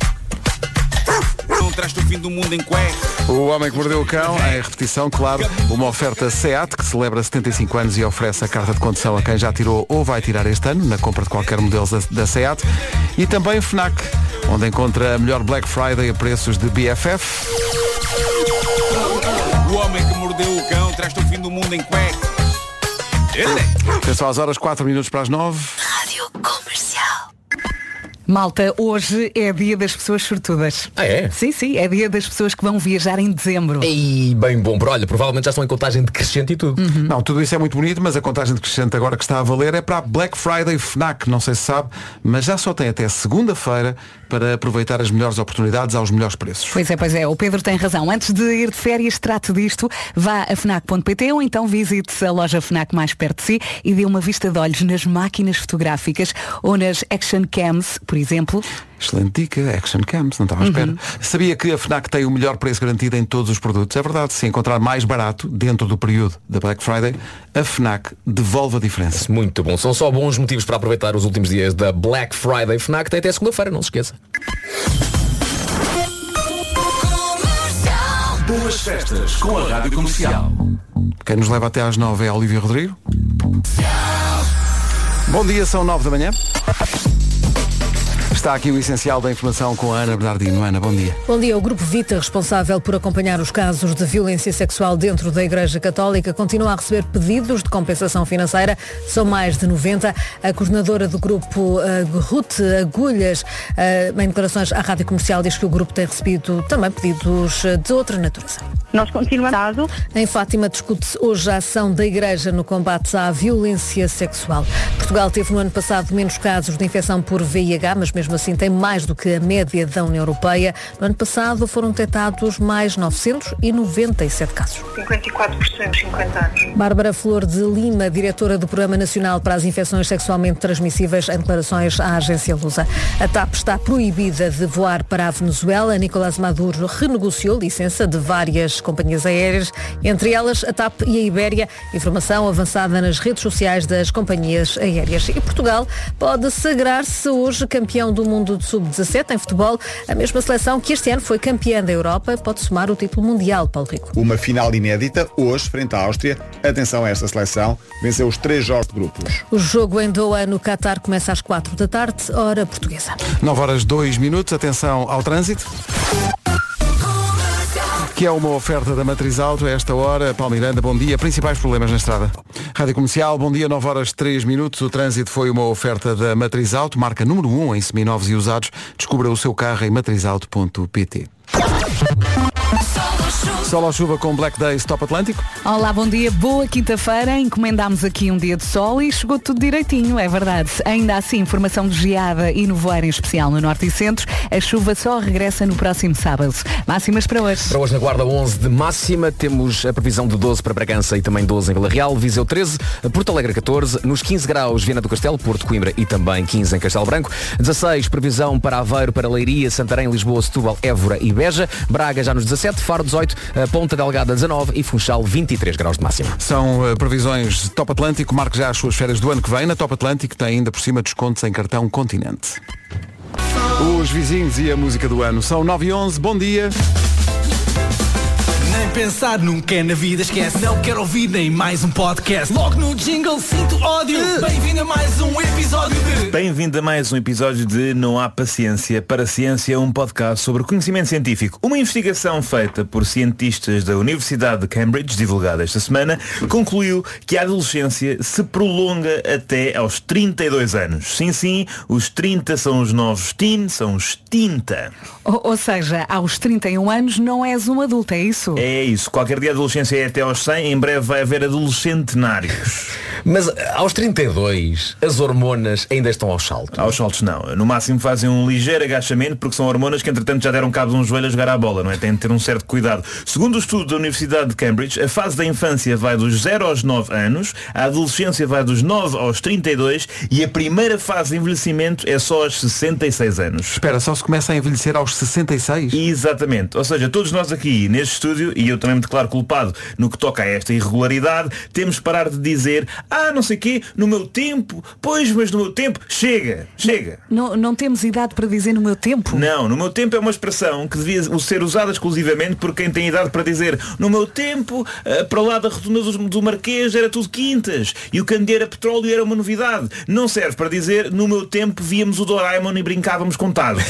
O fim do mundo em cueca. O Homem que Mordeu o Cão, em repetição, claro, uma oferta SEAT que celebra 75 anos e oferece a carta de condução a quem já tirou ou vai tirar este ano, na compra de qualquer modelo da SEAT. E também FNAC, onde encontra a melhor Black Friday a preços de BFF. O Homem que Mordeu o Cão traz-te o fim do mundo em cueca. Atenção às horas, 4 minutos para as 9. Rádio Comercial. Malta, hoje é dia das pessoas sortudas. Ah, é? Sim, sim, é dia das pessoas que vão viajar em dezembro. E bem bom, olha, provavelmente já estão em contagem decrescente e tudo. Não, tudo isso é muito bonito, mas a contagem decrescente agora que está a valer é para a Black Friday FNAC, não sei se sabe, mas já só tem até segunda-feira para aproveitar as melhores oportunidades aos melhores preços. Pois é, o Pedro tem razão. Antes de ir de férias, trate disto, vá a FNAC.pt ou então visite a loja FNAC mais perto de si e dê uma vista de olhos nas máquinas fotográficas ou nas Action Cams, por exemplo. Excelente dica, Action Cams, não estava à espera. Sabia que a FNAC tem o melhor preço garantido em todos os produtos? É verdade, se encontrar mais barato dentro do período da Black Friday, a FNAC devolve a diferença. Muito bom, são só bons motivos para aproveitar os últimos dias da Black Friday. FNAC tem até segunda-feira, não se esqueça. Boas festas com a Rádio Comercial. Quem nos leva até às 9 é a Olívia Rodrigo. Bom dia, são 9 da manhã. Está aqui o essencial da informação com a Ana Bernardino. Ana, bom dia. Bom dia. O Grupo Vita, responsável por acompanhar os casos de violência sexual dentro da Igreja Católica, continua a receber pedidos de compensação financeira. São mais de 90. A coordenadora do grupo, Ruth Agulhas, em declarações à Rádio Comercial, diz que o grupo tem recebido também pedidos de outra natureza. Nós continuamos. Em Fátima discute-se hoje a ação da Igreja no combate à violência sexual. Portugal teve no ano passado menos casos de infecção por VIH, mas mesmo assim tem mais do que a média da União Europeia. No ano passado foram detectados mais 997 casos. 54% 50 anos. Bárbara Flor de Lima, diretora do Programa Nacional para as Infecções Sexualmente Transmissíveis, em declarações à agência Lusa. A TAP está proibida de voar para a Venezuela. Nicolás Maduro renegociou licença de várias companhias aéreas, entre elas a TAP e a Ibéria. Informação avançada nas redes sociais das companhias aéreas. E Portugal pode sagrar-se hoje campeão do mundo de sub-17 em futebol. A mesma seleção que este ano foi campeã da Europa pode somar o título mundial, Paulo Rico. Uma final inédita hoje frente à Áustria. Atenção a esta seleção, venceu os 3 jogos de grupos. O jogo em Doha, no Qatar, começa às 4 da tarde, hora portuguesa. 9 horas 2 minutos, atenção ao trânsito. Que é uma oferta da Matriz Auto a esta hora. Paulo Miranda, bom dia. Principais problemas na estrada. Rádio Comercial, bom dia, 9 horas 3 minutos. O trânsito foi uma oferta da Matriz Auto, marca número 1 em seminovos e usados. Descubra o seu carro em matrizauto.pt. Sol ou chuva com Black Days Top Atlântico. Olá, bom dia, boa quinta-feira. Encomendámos aqui um dia de sol e chegou tudo direitinho, é verdade. Ainda assim, formação de geada e nevoeiro em especial no norte e centro. A chuva só regressa no próximo sábado. Máximas para hoje. Para hoje na Guarda 11 de máxima, temos a previsão de 12 para Bragança e também 12 em Vila Real, Viseu 13, Porto Alegre 14, nos 15 graus Viana do Castelo, Porto, Coimbra e também 15 em Castelo Branco, 16 previsão para Aveiro, para Leiria, Santarém, Lisboa, Setúbal, Évora e Beja, Braga já nos 17, Faro 18, Ponta Delgada 19 e Funchal 23 graus de máxima. São previsões de Top Atlântico. Marque já as suas férias do ano que vem. Na Top Atlântico tem ainda por cima descontos em cartão Continente. Os vizinhos e a música do ano são 9 e 11. Bom dia. Nem pensar nunca é na vida, esquece. Não quero ouvir nem mais um podcast. Logo no jingle sinto ódio. Bem-vindo a mais um episódio de... Bem-vindo a mais um episódio de Não Há Paciência para a Ciência, um podcast sobre conhecimento científico. Uma investigação feita por cientistas da Universidade de Cambridge, divulgada esta semana, concluiu que a adolescência se prolonga até aos 32 anos. Sim, sim, os 30 são os novos teen, são os tinta. Ou seja, aos 31 anos não és um adulto, é isso? É isso, qualquer dia a adolescência é até aos 100, em breve vai haver adolescentenários. Mas aos 32, as hormonas ainda estão aos saltos? Aos saltos não, no máximo fazem um ligeiro agachamento, porque são hormonas que entretanto já deram cabo de um joelho a jogar à bola, não é? Tem de ter um certo cuidado. Segundo o estudo da Universidade de Cambridge, a fase da infância vai dos 0 aos 9 anos, a adolescência vai dos 9 aos 32 e a primeira fase de envelhecimento é só aos 66 anos. Espera, só se começa a envelhecer aos 66? Exatamente, ou seja, todos nós aqui neste estúdio, e eu também me declaro culpado no que toca a esta irregularidade, temos que parar de dizer não sei quê, no meu tempo, pois, mas no meu tempo, chega. Não temos idade para dizer no meu tempo? Não, no meu tempo é uma expressão que devia ser usada exclusivamente por quem tem idade para dizer no meu tempo, para lá da rotunda do Marquês era tudo quintas e o candeeiro a petróleo era uma novidade. Não serve para dizer no meu tempo víamos o Doraemon e brincávamos com tazos.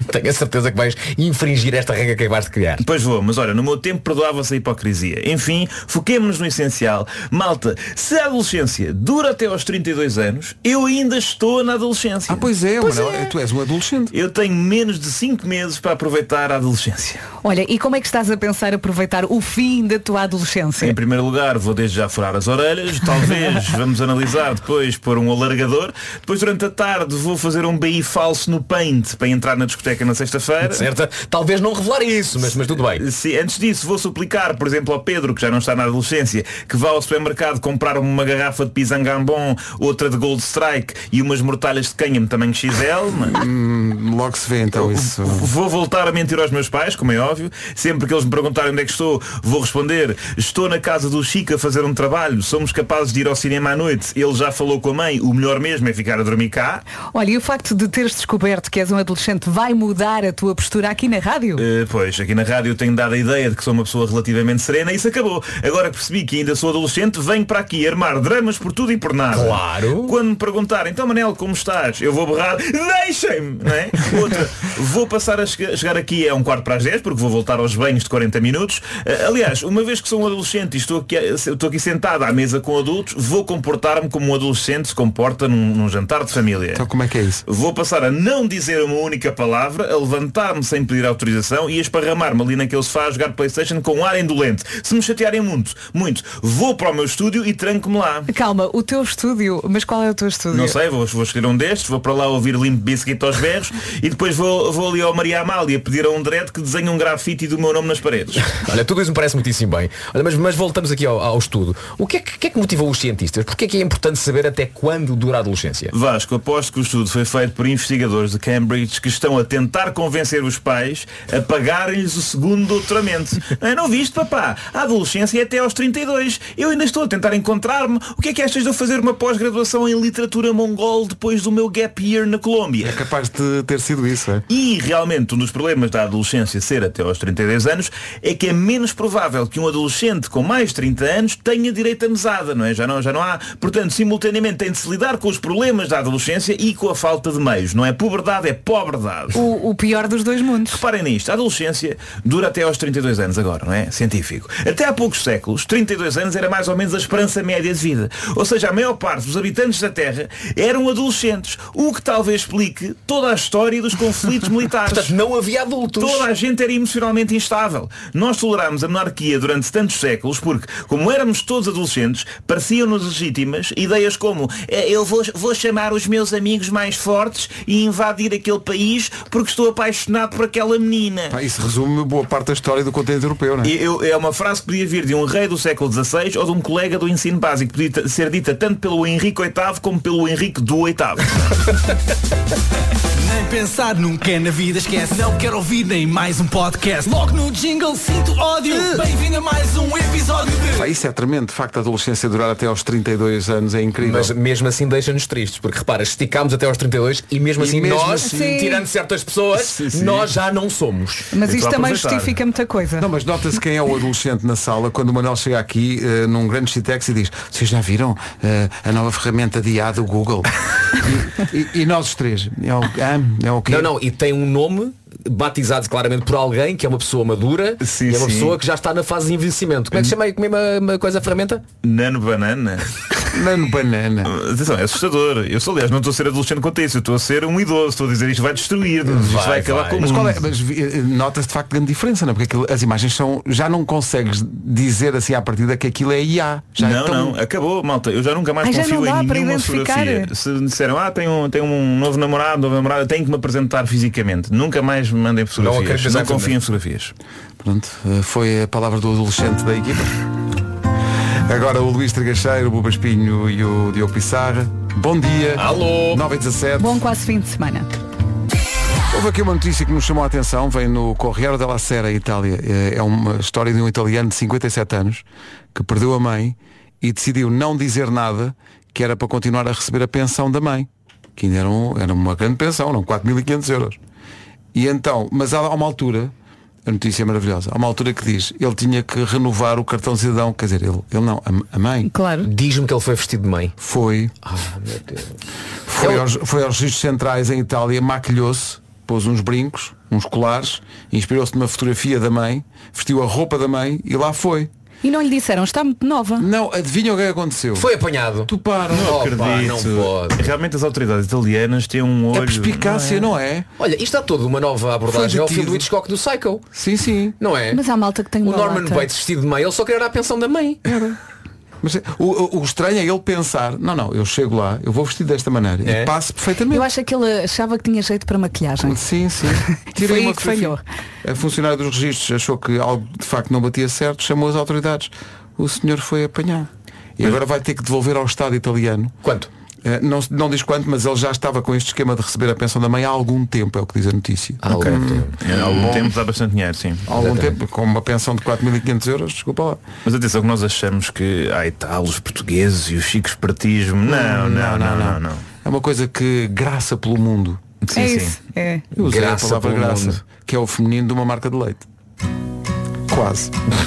Tenho a certeza que vais infringir esta regra que acabaste de criar. Pois vou, mas olha, no meu tempo perdoava-se a hipocrisia. Enfim, foquemos-nos no essencial. Malta, se a adolescência dura até aos 32 anos, eu ainda estou na adolescência. Pois é, tu és um adolescente. Eu tenho menos de 5 meses para aproveitar a adolescência. Olha, e como é que estás a pensar aproveitar o fim da tua adolescência? Em primeiro lugar, vou desde já furar as orelhas. Talvez vamos analisar depois pôr um alargador. Depois durante a tarde vou fazer um BI falso no Paint para entrar na discoteca na sexta-feira. Certo? Talvez não revelar isso, mas tudo bem. Sim, antes disso vou suplicar, por exemplo, ao Pedro, que já não está na adolescência, que vá ao supermercado comprar uma garrafa de Pisangambon, outra de Gold Strike e umas mortalhas de cânhamo tamanho XL. Logo se vê então isso. Vou voltar a mentir aos meus pais, como é óbvio. Sempre que eles me perguntarem onde é que estou, vou responder: estou na casa do Chico a fazer um trabalho, somos capazes de ir ao cinema à noite, ele já falou com a mãe, o melhor mesmo é ficar a dormir cá. Olha, e o facto de teres descoberto que és um adolescente vai mudar a tua postura aqui na rádio? Pois, aqui na rádio eu tenho dado a ideia de que sou uma pessoa relativamente serena e isso acabou. Agora que percebi que ainda sou adolescente, venho para aqui armar dramas por tudo e por nada. Claro. Quando me perguntarem, então Manel, como estás? Eu vou berrar, deixem-me, não é? Outra, vou passar a chegar aqui a 9:45, porque vou voltar aos banhos de 40 minutos. Aliás, uma vez que sou um adolescente e estou aqui sentado à mesa com adultos, vou comportar-me como um adolescente se comporta num jantar de família. Então como é que é isso? Vou passar a não dizer uma única palavra, a levantar-me sem pedir autorização e a esparramar-me ali naquele sofá a jogar PlayStation com um ar indolente. Se me chatearem muito, vou para o meu estúdio e tranco-me lá. Calma, o teu estúdio, mas qual é o teu estúdio? Não sei, vou escolher um destes, vou para lá ouvir Limp Bizkit aos berros e depois vou ali ao Maria Amália pedir a um dread que desenhe um grafite do meu nome nas paredes. Olha, tudo isso me parece muitíssimo bem. Olha, mas voltamos aqui ao estudo. O que é que motivou os cientistas? Porque é que é importante saber até quando dura a adolescência? Vasco, aposto que o estudo foi feito por investigadores de Cambridge que estão a tentar convencer os pais a pagarem-lhes o segundo doutoramento. Não viste, papá? A adolescência é até aos 32. Eu ainda estou a tentar encontrar-me. O que é que achas de eu fazer uma pós-graduação em literatura mongol depois do meu gap year na Colômbia? É capaz de ter sido isso, é? E realmente um dos problemas da adolescência ser até aos 32 anos é que é menos provável que um adolescente com mais de 30 anos tenha direito a mesada, não é? Já não há. Portanto, simultaneamente tem de se lidar com os problemas da adolescência e com a falta de meios. Não é puberdade, é pobredade. O pior dos dois mundos. Reparem nisto, a adolescência dura até aos 32 anos agora, não é? Científico. Até há poucos séculos, 32 anos era mais ou menos a esperança média de vida. Ou seja, a maior parte dos habitantes da Terra eram adolescentes, o que talvez explique toda a história dos conflitos militares. Portanto, não havia adultos. Toda a gente era emocionalmente instável. Nós tolerámos a monarquia durante tantos séculos porque, como éramos todos adolescentes, pareciam-nos legítimas ideias como eu vou chamar os meus amigos mais fortes e invadir aquele país porque estou apaixonado por aquela menina. Isso resume boa parte da história do continente europeu, não é? É uma frase que podia vir de um rei do século XVI ou de um colega do ensino básico. Podia ser dita tanto pelo Henrique VIII como pelo Henrique do VIII. Nem pensar nunca é na vida, esquece. Não quero ouvir nem mais um podcast. Logo no jingle sinto ódio. Bem-vindo a mais um episódio de... Isso é tremendo, de facto a adolescência durar até aos 32 anos é incrível. Mas mesmo assim deixa-nos tristes, porque repara, esticámos até aos 32 e mesmo assim nós, tirando certas pessoas, nós já não somos. Mas isto também justifica muita coisa. Não, mas nota-se quem é o adolescente na sala quando o Manuel chega aqui num grande Citex e diz: vocês já viram a nova ferramenta de IA do Google? e nós os três, é o quê? Não, e tem um nome batizado claramente por alguém que é uma pessoa madura e é uma pessoa que já está na fase de envelhecimento. Como é que se chama aí uma coisa, a ferramenta? Nano Banana. Nano Banana. Atenção, é assustador. Eu sou, aliás, não estou a ser adolescente quanto isso. Eu estou a ser um idoso. Estou a dizer isto vai destruir. Isto vai acabar com o mundo. Mas nota-se de facto grande diferença, não é? Porque as imagens são... Já não consegues dizer assim à partida que aquilo é IA. Não, acabou, malta. Eu já nunca mais confio em nenhuma fotografia. Se me disseram, tem um novo namorado, tenho que me apresentar fisicamente. Nunca mais me mandem fotografias. Não confio em fotografias. Pronto, foi a palavra do adolescente da equipa. Agora o Luís Tregacheiro, o Buba Espinho e o Diogo Pissarra. Bom dia. Alô. 9h17. Bom quase fim de semana. Houve aqui uma notícia que nos chamou a atenção. Vem no Corriere della Sera, Itália. É uma história de um italiano de 57 anos que perdeu a mãe e decidiu não dizer nada, que era para continuar a receber a pensão da mãe, que ainda era uma grande pensão, eram 4.500 euros. E então, mas há uma altura, a notícia é maravilhosa, há uma altura que diz, ele tinha que renovar o cartão de cidadão, quer dizer, ele não, a mãe. Claro. Diz-me que ele foi vestido de mãe. Foi. Meu Deus. Foi aos registros centrais em Itália, maquilhou-se pôs uns brincos, uns colares, inspirou-se numa fotografia da mãe, vestiu a roupa da mãe e lá foi. E não lhe disseram, está muito nova. Não, adivinha o que aconteceu? Foi apanhado. Tu para. Não acredito. Não pode. Realmente as autoridades italianas têm um olho... É perspicácia, não é? Olha, isto há toda uma nova abordagem ao filme do Hitchcock do Psycho. Sim, sim. Não é? Mas há malta que tem uma O Norman lata. Bates vestido de mãe, ele só queria dar a pensão da mãe. Era. Mas o estranho é ele pensar, não, eu chego lá, eu vou vestido desta maneira e passo perfeitamente. Eu acho que ele achava que tinha jeito para maquilhagem. Sim. Foi aí que falhou. A funcionária dos registros achou que algo de facto não batia certo, chamou as autoridades. O senhor foi apanhado. E agora vai ter que devolver ao Estado italiano. Quanto? Não diz quanto, mas ele já estava com este esquema de receber a pensão da mãe há algum tempo, é o que diz a notícia. Há algum tempo dá bastante dinheiro, sim. Há algum tempo, com uma pensão de 4.500 euros, desculpa lá. Mas atenção que nós achamos que os portugueses e o chico espertismo. Não. É uma coisa que graça pelo mundo. Sim. É. Eu usei Graça a palavra pelo graça, mundo. que é o feminino de uma marca de leite. Quase.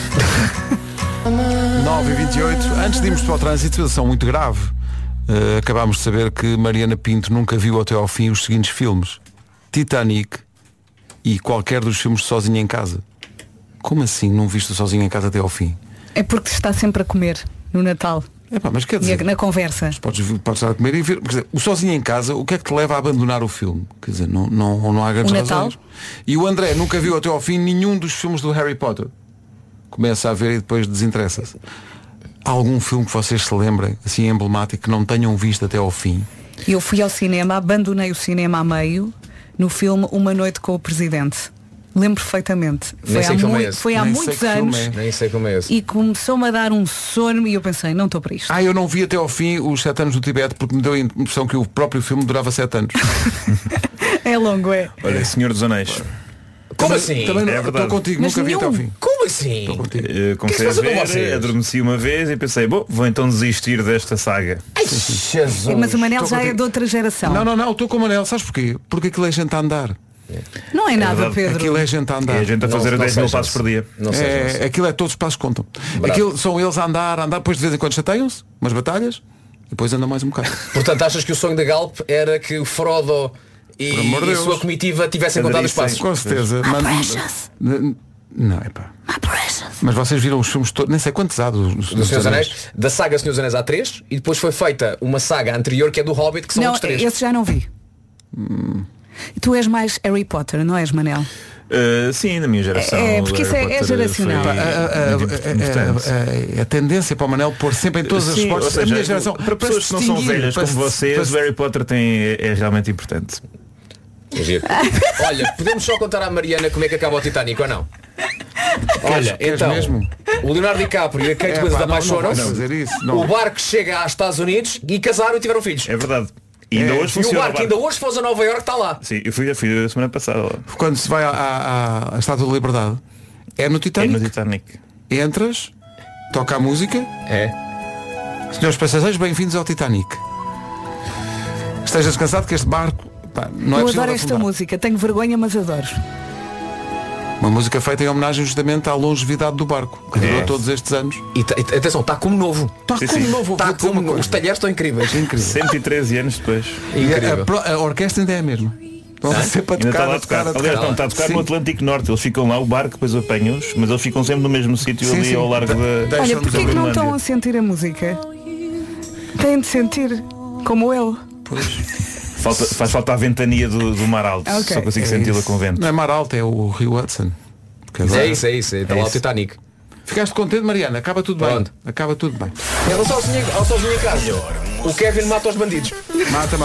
9h28. Antes de irmos para o trânsito, situação muito grave. Acabámos de saber que Mariana Pinto nunca viu até ao fim os seguintes filmes: Titanic e qualquer dos filmes de Sozinha em Casa. Como assim não viste Sozinha em Casa até ao fim? É porque está sempre a comer no Natal. Mas quer dizer, e na conversa. Podes estar a comer e ver. Quer dizer, o Sozinho em Casa, o que é que te leva a abandonar o filme? Quer dizer, não há grandes razões. E o André nunca viu até ao fim nenhum dos filmes do Harry Potter. Começa a ver e depois desinteressa-se. Há algum filme que vocês se lembrem, assim emblemático, que não tenham visto até ao fim? Eu fui ao cinema, abandonei o cinema a meio, no filme Uma Noite com o Presidente. Lembro perfeitamente. Foi há muitos anos. Nem sei como é esse. E começou-me a dar um sono e eu pensei, não estou para isto. Eu não vi até ao fim os 7 anos do Tibete porque me deu a impressão que o próprio filme durava 7 anos. É longo, é. Olha, Senhor dos Anéis. Como assim? Também estou contigo, mas nunca vi até ao fim. Como assim? Comecei a ver, adormeci uma vez e pensei, vou então desistir desta saga. Ai, Jesus. Mas o Manel já é de outra geração. Não, estou com o Manel, sabes porquê? Porque aquilo é gente a andar. Não é nada, Pedro. Aquilo é gente a andar. É gente a fazer 10 mil passos por dia. Aquilo é todos os passos contam. Aquilo são eles a andar, depois de vez em quando chateiam-se, umas batalhas, e depois andam mais um bocado. Portanto, achas que o sonho da Galp era que o Frodo e a sua comitiva tivessem contado os passos? Com certeza. Não, é pá. Mas vocês viram os filmes todos, nem sei quantos há do Senhor dos Anéis. Da saga Senhor dos Anéis há 3 e depois foi feita uma saga anterior que é do Hobbit, que são outros 3. Esse já não vi. Tu és mais Harry Potter, não és, Manel? Sim, na minha geração. Porque isso é geracional. A tendência para o Manel pôr sempre em todas as respostas. A minha geração, para pessoas que não são velhas como vocês, o Harry Potter é realmente importante. Olha, podemos só contar à Mariana como é que acaba o Titanic ou não? Olha, então mesmo? O Leonardo DiCaprio e a Kate Winslet apaixonam-se. O barco chega aos Estados Unidos e casaram e tiveram filhos. É verdade. E ainda hoje o barco ainda hoje fosse a Nova Iorque está lá. Sim, eu fui a semana passada lá. Quando se vai à Estátua da Liberdade, é no Titanic. É no Titanic. Entras, toca a música. Senhores passageiros, bem-vindos ao Titanic. Esteja descansado que este barco não é eu possível adoro esta música, tenho vergonha, mas adoro. Uma música feita em homenagem justamente à longevidade do barco, que durou todos estes anos. E atenção, está como novo. Novo. Os talheres estão incríveis. 113 anos depois. E a orquestra ainda é a mesma. Estão a ser para tocar. Aliás, está a tocar no Atlântico Norte. Eles ficam lá, o barco depois apanha-os, mas eles ficam sempre no mesmo sítio ali ao largo da... Olha, porquê que não estão a sentir a música? Têm de sentir, como eu. Pois. Faz falta a ventania do mar alto. Só consigo senti-la com vento. Não é mar alto, é o Rio Hudson. É isso. Está lá o Titanic. Ficaste contente, Mariana? Acaba tudo bem. Acaba tudo bem. Em relação ao Sozinho em Casa, o Kevin mata os bandidos. Mata.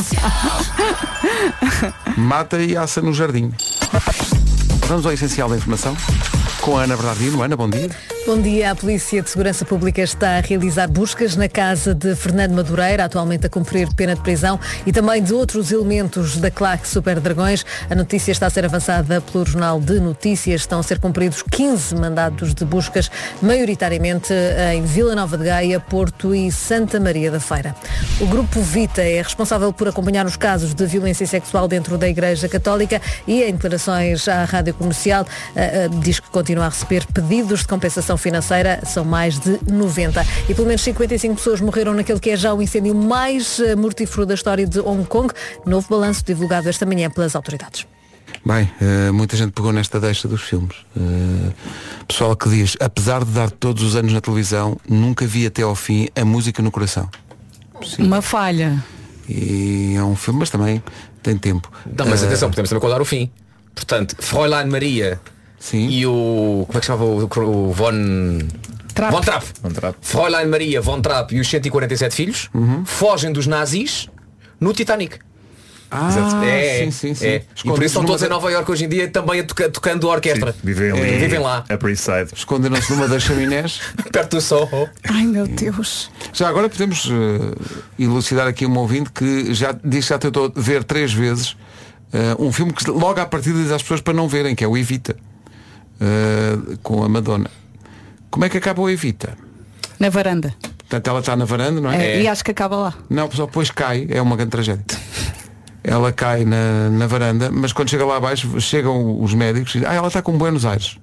Mata e assa no jardim. Vamos ao essencial da informação com a Ana Bernardino. Ana, bom dia. Bom dia. A Polícia de Segurança Pública está a realizar buscas na casa de Fernando Madureira, atualmente a cumprir pena de prisão, e também de outros elementos da claque Super Dragões. A notícia está a ser avançada pelo Jornal de Notícias. Estão a ser cumpridos 15 mandados de buscas, maioritariamente em Vila Nova de Gaia, Porto e Santa Maria da Feira. O Grupo Vita é responsável por acompanhar os casos de violência sexual dentro da Igreja Católica e, em declarações à Rádio Comercial, diz que continua a receber pedidos de compensação financeira, são mais de 90. E pelo menos 55 pessoas morreram naquele que é já o incêndio mais mortífero da história de Hong Kong. Novo balanço divulgado esta manhã pelas autoridades. Bem, muita gente pegou nesta deixa dos filmes. Pessoal que diz, apesar de dar todos os anos na televisão, nunca vi até ao fim A Música no Coração. Sim. Uma falha. E é um filme, mas também tem tempo. Não, mas atenção, podemos também contar o fim. Portanto, Fräulein Maria. Sim. E o... Como é que se chamava o Von Trapp. Fräulein Maria, Von Trapp e os 147 filhos fogem dos nazis no Titanic. Sim. E por isso estão todos em Nova Iorque hoje em dia também tocando orquestra. Vivem lá. Esconderam-se numa das chaminés. Perto do Soho. Ai meu Deus. Já agora podemos elucidar aqui um ouvinte que já diz que já tentou ver 3 vezes um filme que logo à partida diz às pessoas para não verem, que é o Evita, com a Madonna. Como é que acaba o Evita? Na varanda. Portanto, ela está na varanda, não é? E acho que acaba lá. Não, só depois cai, é uma grande tragédia. Ela cai na varanda, mas quando chega lá abaixo, chegam os médicos e dizem, ela está com Buenos Aires.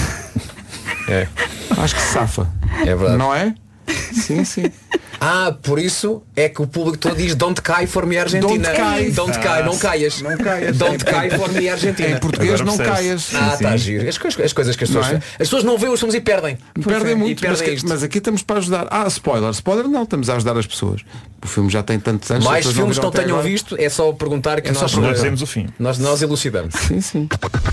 Acho que safa. É verdade. Não é? Sim. Por isso é que o público todo diz Don't cry for me Argentina. Don't cry, não caias. Don't cry for me Argentina. Em português não caias. Está giro. As coisas que as pessoas... As pessoas não veem os filmes e perdem. Perdem muito, mas aqui estamos para ajudar. Spoiler não, estamos a ajudar as pessoas. O filme já tem tantos anos. Mais filmes que não tenham visto, é só perguntar que nós dizemos o fim. Nós elucidamos. Sim.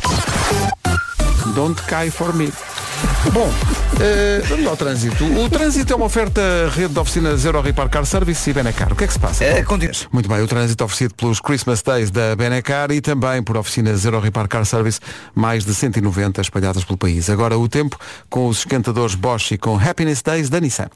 Don't cry for me. Bom, vamos ao trânsito. O trânsito é uma oferta rede de oficinas Euro Repar Car Service e Benacar. O que é que se passa? Muito bem, o trânsito oferecido pelos Christmas Days da Benacar e também por oficinas Euro Repar Car Service, mais de 190 espalhadas pelo país. Agora o tempo com os esquentadores Bosch e com Happiness Days da Nissan.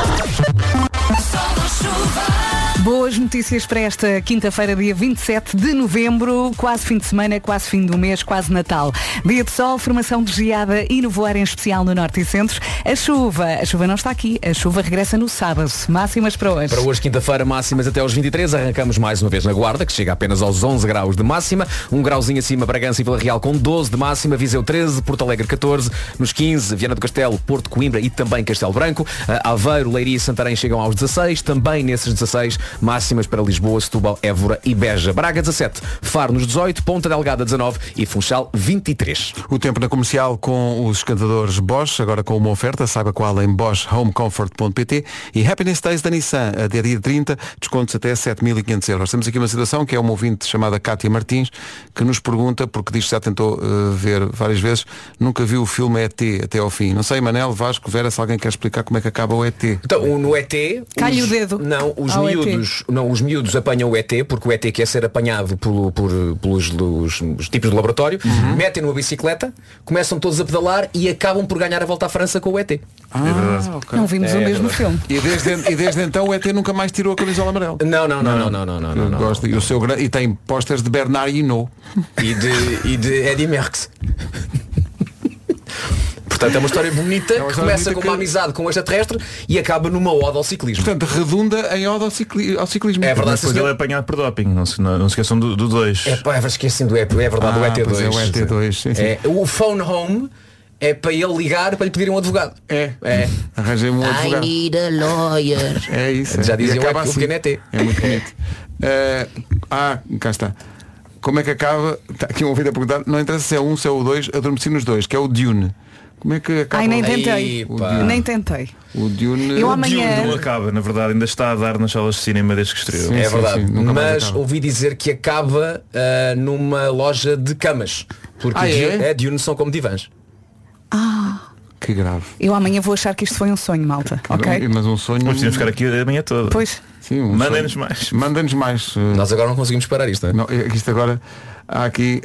Boas notícias para esta quinta-feira, dia 27 de novembro, quase fim de semana, quase fim do mês, quase Natal. Dia de sol, formação de geada e nevoeiro em especial no norte e centro. A chuva não está aqui, a chuva regressa no sábado. Máximas para hoje. Para hoje, quinta-feira, máximas até aos 23, arrancamos mais uma vez na Guarda, que chega apenas aos 11 graus de máxima, um grauzinho acima Bragança e Vila Real com 12 de máxima, Viseu 13, Porto Alegre 14, nos 15, Viana do Castelo, Porto, Coimbra e também Castelo Branco, Aveiro, Leiria e Santarém chegam aos 16, também nesses 16, máximas para Lisboa, Setúbal, Évora e Beja. Braga 17, Faro nos 18, Ponta Delgada 19 e Funchal 23. O tempo na comercial com os esquentadores Bosch, agora com uma oferta, saiba qual em boschhomecomfort.pt e Happiness Days da Nissan, até dia 30, descontos até 7.500 euros. Temos aqui uma situação que é uma ouvinte chamada Cátia Martins, que nos pergunta, porque diz que já tentou ver várias vezes, nunca viu o filme ET até ao fim. Não sei, Manel, Vasco, Vera, se alguém quer explicar como é que acaba o ET. Então, no ET... Cai o dedo. Não, os miúdos apanham o ET, porque o ET quer ser apanhado pelos tipos de laboratório, metem numa bicicleta, começam todos a pedalar e acabam por ganhar a volta à França com o ET. Okay. Não vimos o mesmo filme. E desde então o ET nunca mais tirou a camisola amarela. Não. Gosto. E tem pósteres de Bernard Hinault e de Eddie Merckx. Portanto, é uma história bonita, que começa com uma amizade com um extraterrestre e acaba numa ode ao ciclismo. Portanto, redunda em ode ao ciclismo. É verdade. Depois ele é apanhado por doping, não se esqueçam do 2. Esquecem do ET, é verdade, o ET2. É o ET2, sim. O phone home é para ele ligar para lhe pedir um advogado. Arranjei um advogado. I need a lawyer. É isso. Já dizia o pequeno ET. É muito bonito. Cá está. Como é que acaba? Está aqui um ouvido a perguntar. Não interessa se é um, se é o 2, adormeci nos 2, que é o Dune. Como é que acaba? Nem tentei. O Dune... Eu amanhã... Dune não acaba, na verdade, ainda está a dar nas salas de cinema desde que estreou. É verdade. Mas ouvi dizer que acaba numa loja de camas. Porque Dune são como divãs. Que grave. Eu amanhã vou achar que isto foi um sonho, malta. Ok? Mas um sonho... Podemos ficar aqui a manhã toda. Pois. Sim, Mandem-nos mais. Mandem-nos mais. Nós agora não conseguimos parar isto, não é? Isto agora... Há aqui...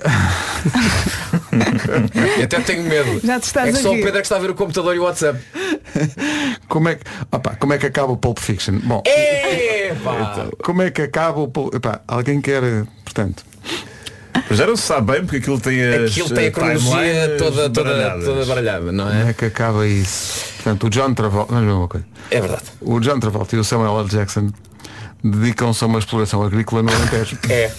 Eu até tenho medo. Já te estás é que a só o rir. Pedro é que está a ver o computador e o WhatsApp. Como é que acaba o Pulp Fiction? Bom, então, como é que acaba o Pulp... alguém quer... Portanto... Já não se sabe bem porque aquilo tem a cronologia toda baralhada, não é? Como é que acaba isso? Portanto, o John Travolta... Vamos ver uma coisa. É verdade. O John Travolta e o Samuel L. Jackson dedicam-se a uma exploração agrícola no Alentejo.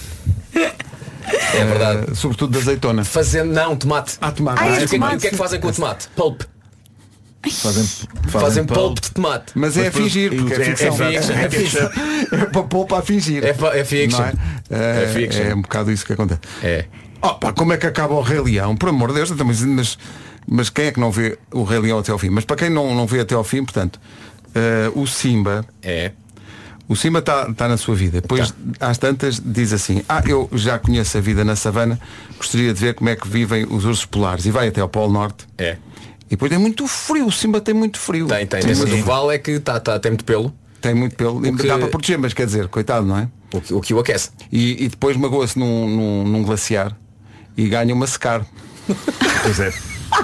É verdade. Sobretudo de azeitona. Tomate. Tomate. O que é que fazem com o tomate? Pulp. Fazem polpa de tomate. Mas é a fingir, porque é ficção. É para polpa a fingir. É fiction. É um bocado isso que acontece. Como é que acaba o Rei Leão? Por amor de Deus, mas quem é que não vê o Rei Leão até ao fim? Mas para quem não vê até ao fim, portanto, o Simba... O Simba está na sua vida. Depois, às tantas, diz assim: eu já conheço a vida na savana, gostaria de ver como é que vivem os ursos polares. E vai até ao Polo Norte. E depois tem muito frio. O Simba tem muito frio. Tem. Mas o vale é que tem muito pelo. Tem muito pelo. Dá para proteger, mas quer dizer, coitado, não é? O que o aquece. E depois magoa-se num glaciar e ganha uma secar. Pois é.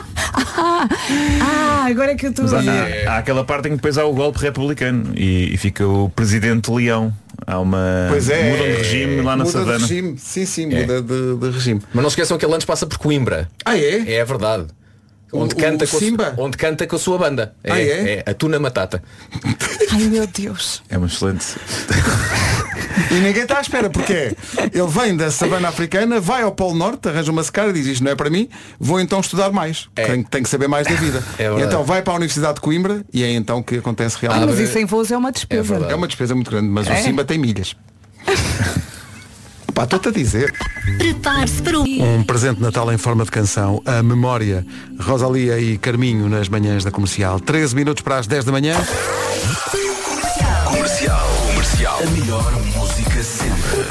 Agora é que eu estou a ver. Há aquela parte em que depois há o golpe republicano e fica o presidente Leão. Há uma muda de regime lá na savana. Sim, muda de regime. Mas não se esqueçam que ele antes passa por Coimbra. É verdade. Onde canta com a sua banda. É a Tuna Matata. Ai meu Deus. É uma excelente. E ninguém está à espera, porque ele vem da savana africana, vai ao Polo Norte, arranja uma secara e diz: isto não é para mim, vou então estudar mais. Tenho que saber mais da vida. E então vai para a Universidade de Coimbra e é então que acontece realmente. Mas isso em voos é uma despesa. É uma despesa muito grande, mas o Simba tem milhas. Estou-te a dizer. Prepare-se para Um presente de Natal em forma de canção. A memória. Rosalia e Carminho nas manhãs da Comercial. 13 minutos para as 10 da manhã. Comercial. A melhor música sempre.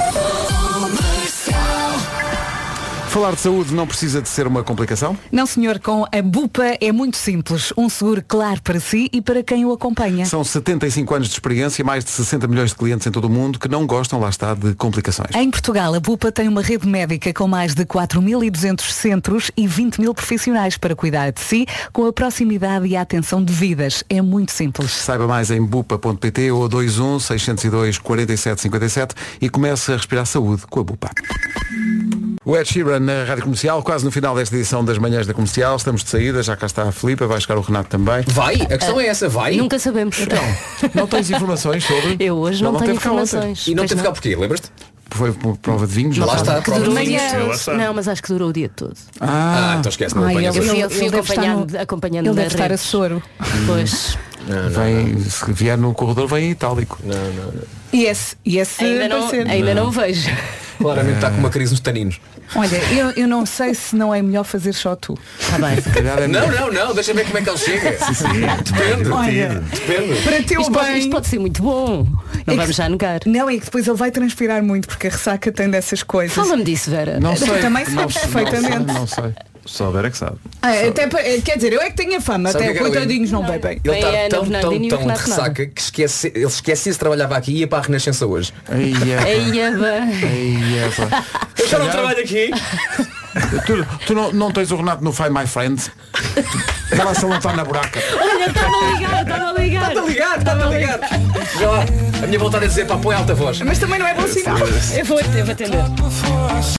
Falar de saúde não precisa de ser uma complicação? Não, senhor, com a Bupa é muito simples. Um seguro claro para si e para quem o acompanha. São 75 anos de experiência e mais de 60 milhões de clientes em todo o mundo que não gostam, lá está, de complicações. Em Portugal, a Bupa tem uma rede médica com mais de 4.200 centros e 20 mil profissionais para cuidar de si, com a proximidade e a atenção devidas. É muito simples. Saiba mais em bupa.pt ou 21 602 47 57 e comece a respirar saúde com a Bupa. O Ed Sheeran na Rádio Comercial, quase no final desta edição das manhãs da Comercial. Estamos de saída, já cá está a Filipa, vai chegar o Renato também. Vai? A questão é essa, vai? Nunca sabemos. Então, não tens informações sobre? Eu hoje não tenho informações. E não teve cá porquê, lembras-te? Foi por prova de vinhos? Lá está, prova de vinhos. Não, mas acho que durou o dia todo. Então esquece, não eu fui acompanhando ele deve estar a soro. Pois. Se vier no corredor, vem em itálico. Não. E esse ainda não vejo. Claramente está com uma crise nos taninos. Olha, eu não sei se não é melhor fazer só tu. Está bem. Não, deixa ver como é que ele chega. Depende. Olha, Depende. Para teu bem. Isto pode ser muito bom. Não vamos já negar. Não, é que depois ele vai transpirar muito, porque a ressaca tem dessas coisas. Fala-me disso, Vera. Não sei. Também sabes perfeitamente. Não sei. Só a Vera que sabe. Quer dizer, eu é que tenho a fama, até coitadinhos não bebem. Ele está tão de ressaca que ele esquecia se trabalhava aqui e ia para a Renascença hoje. Eu já não trabalho aqui. Tu não tens o Renato no Find My Friends? Estava a não na buraca. Olha, estava a ligar. Já lá. A minha vontade é dizer, põe alta voz. Mas também não é bom sinal. Eu vou atender.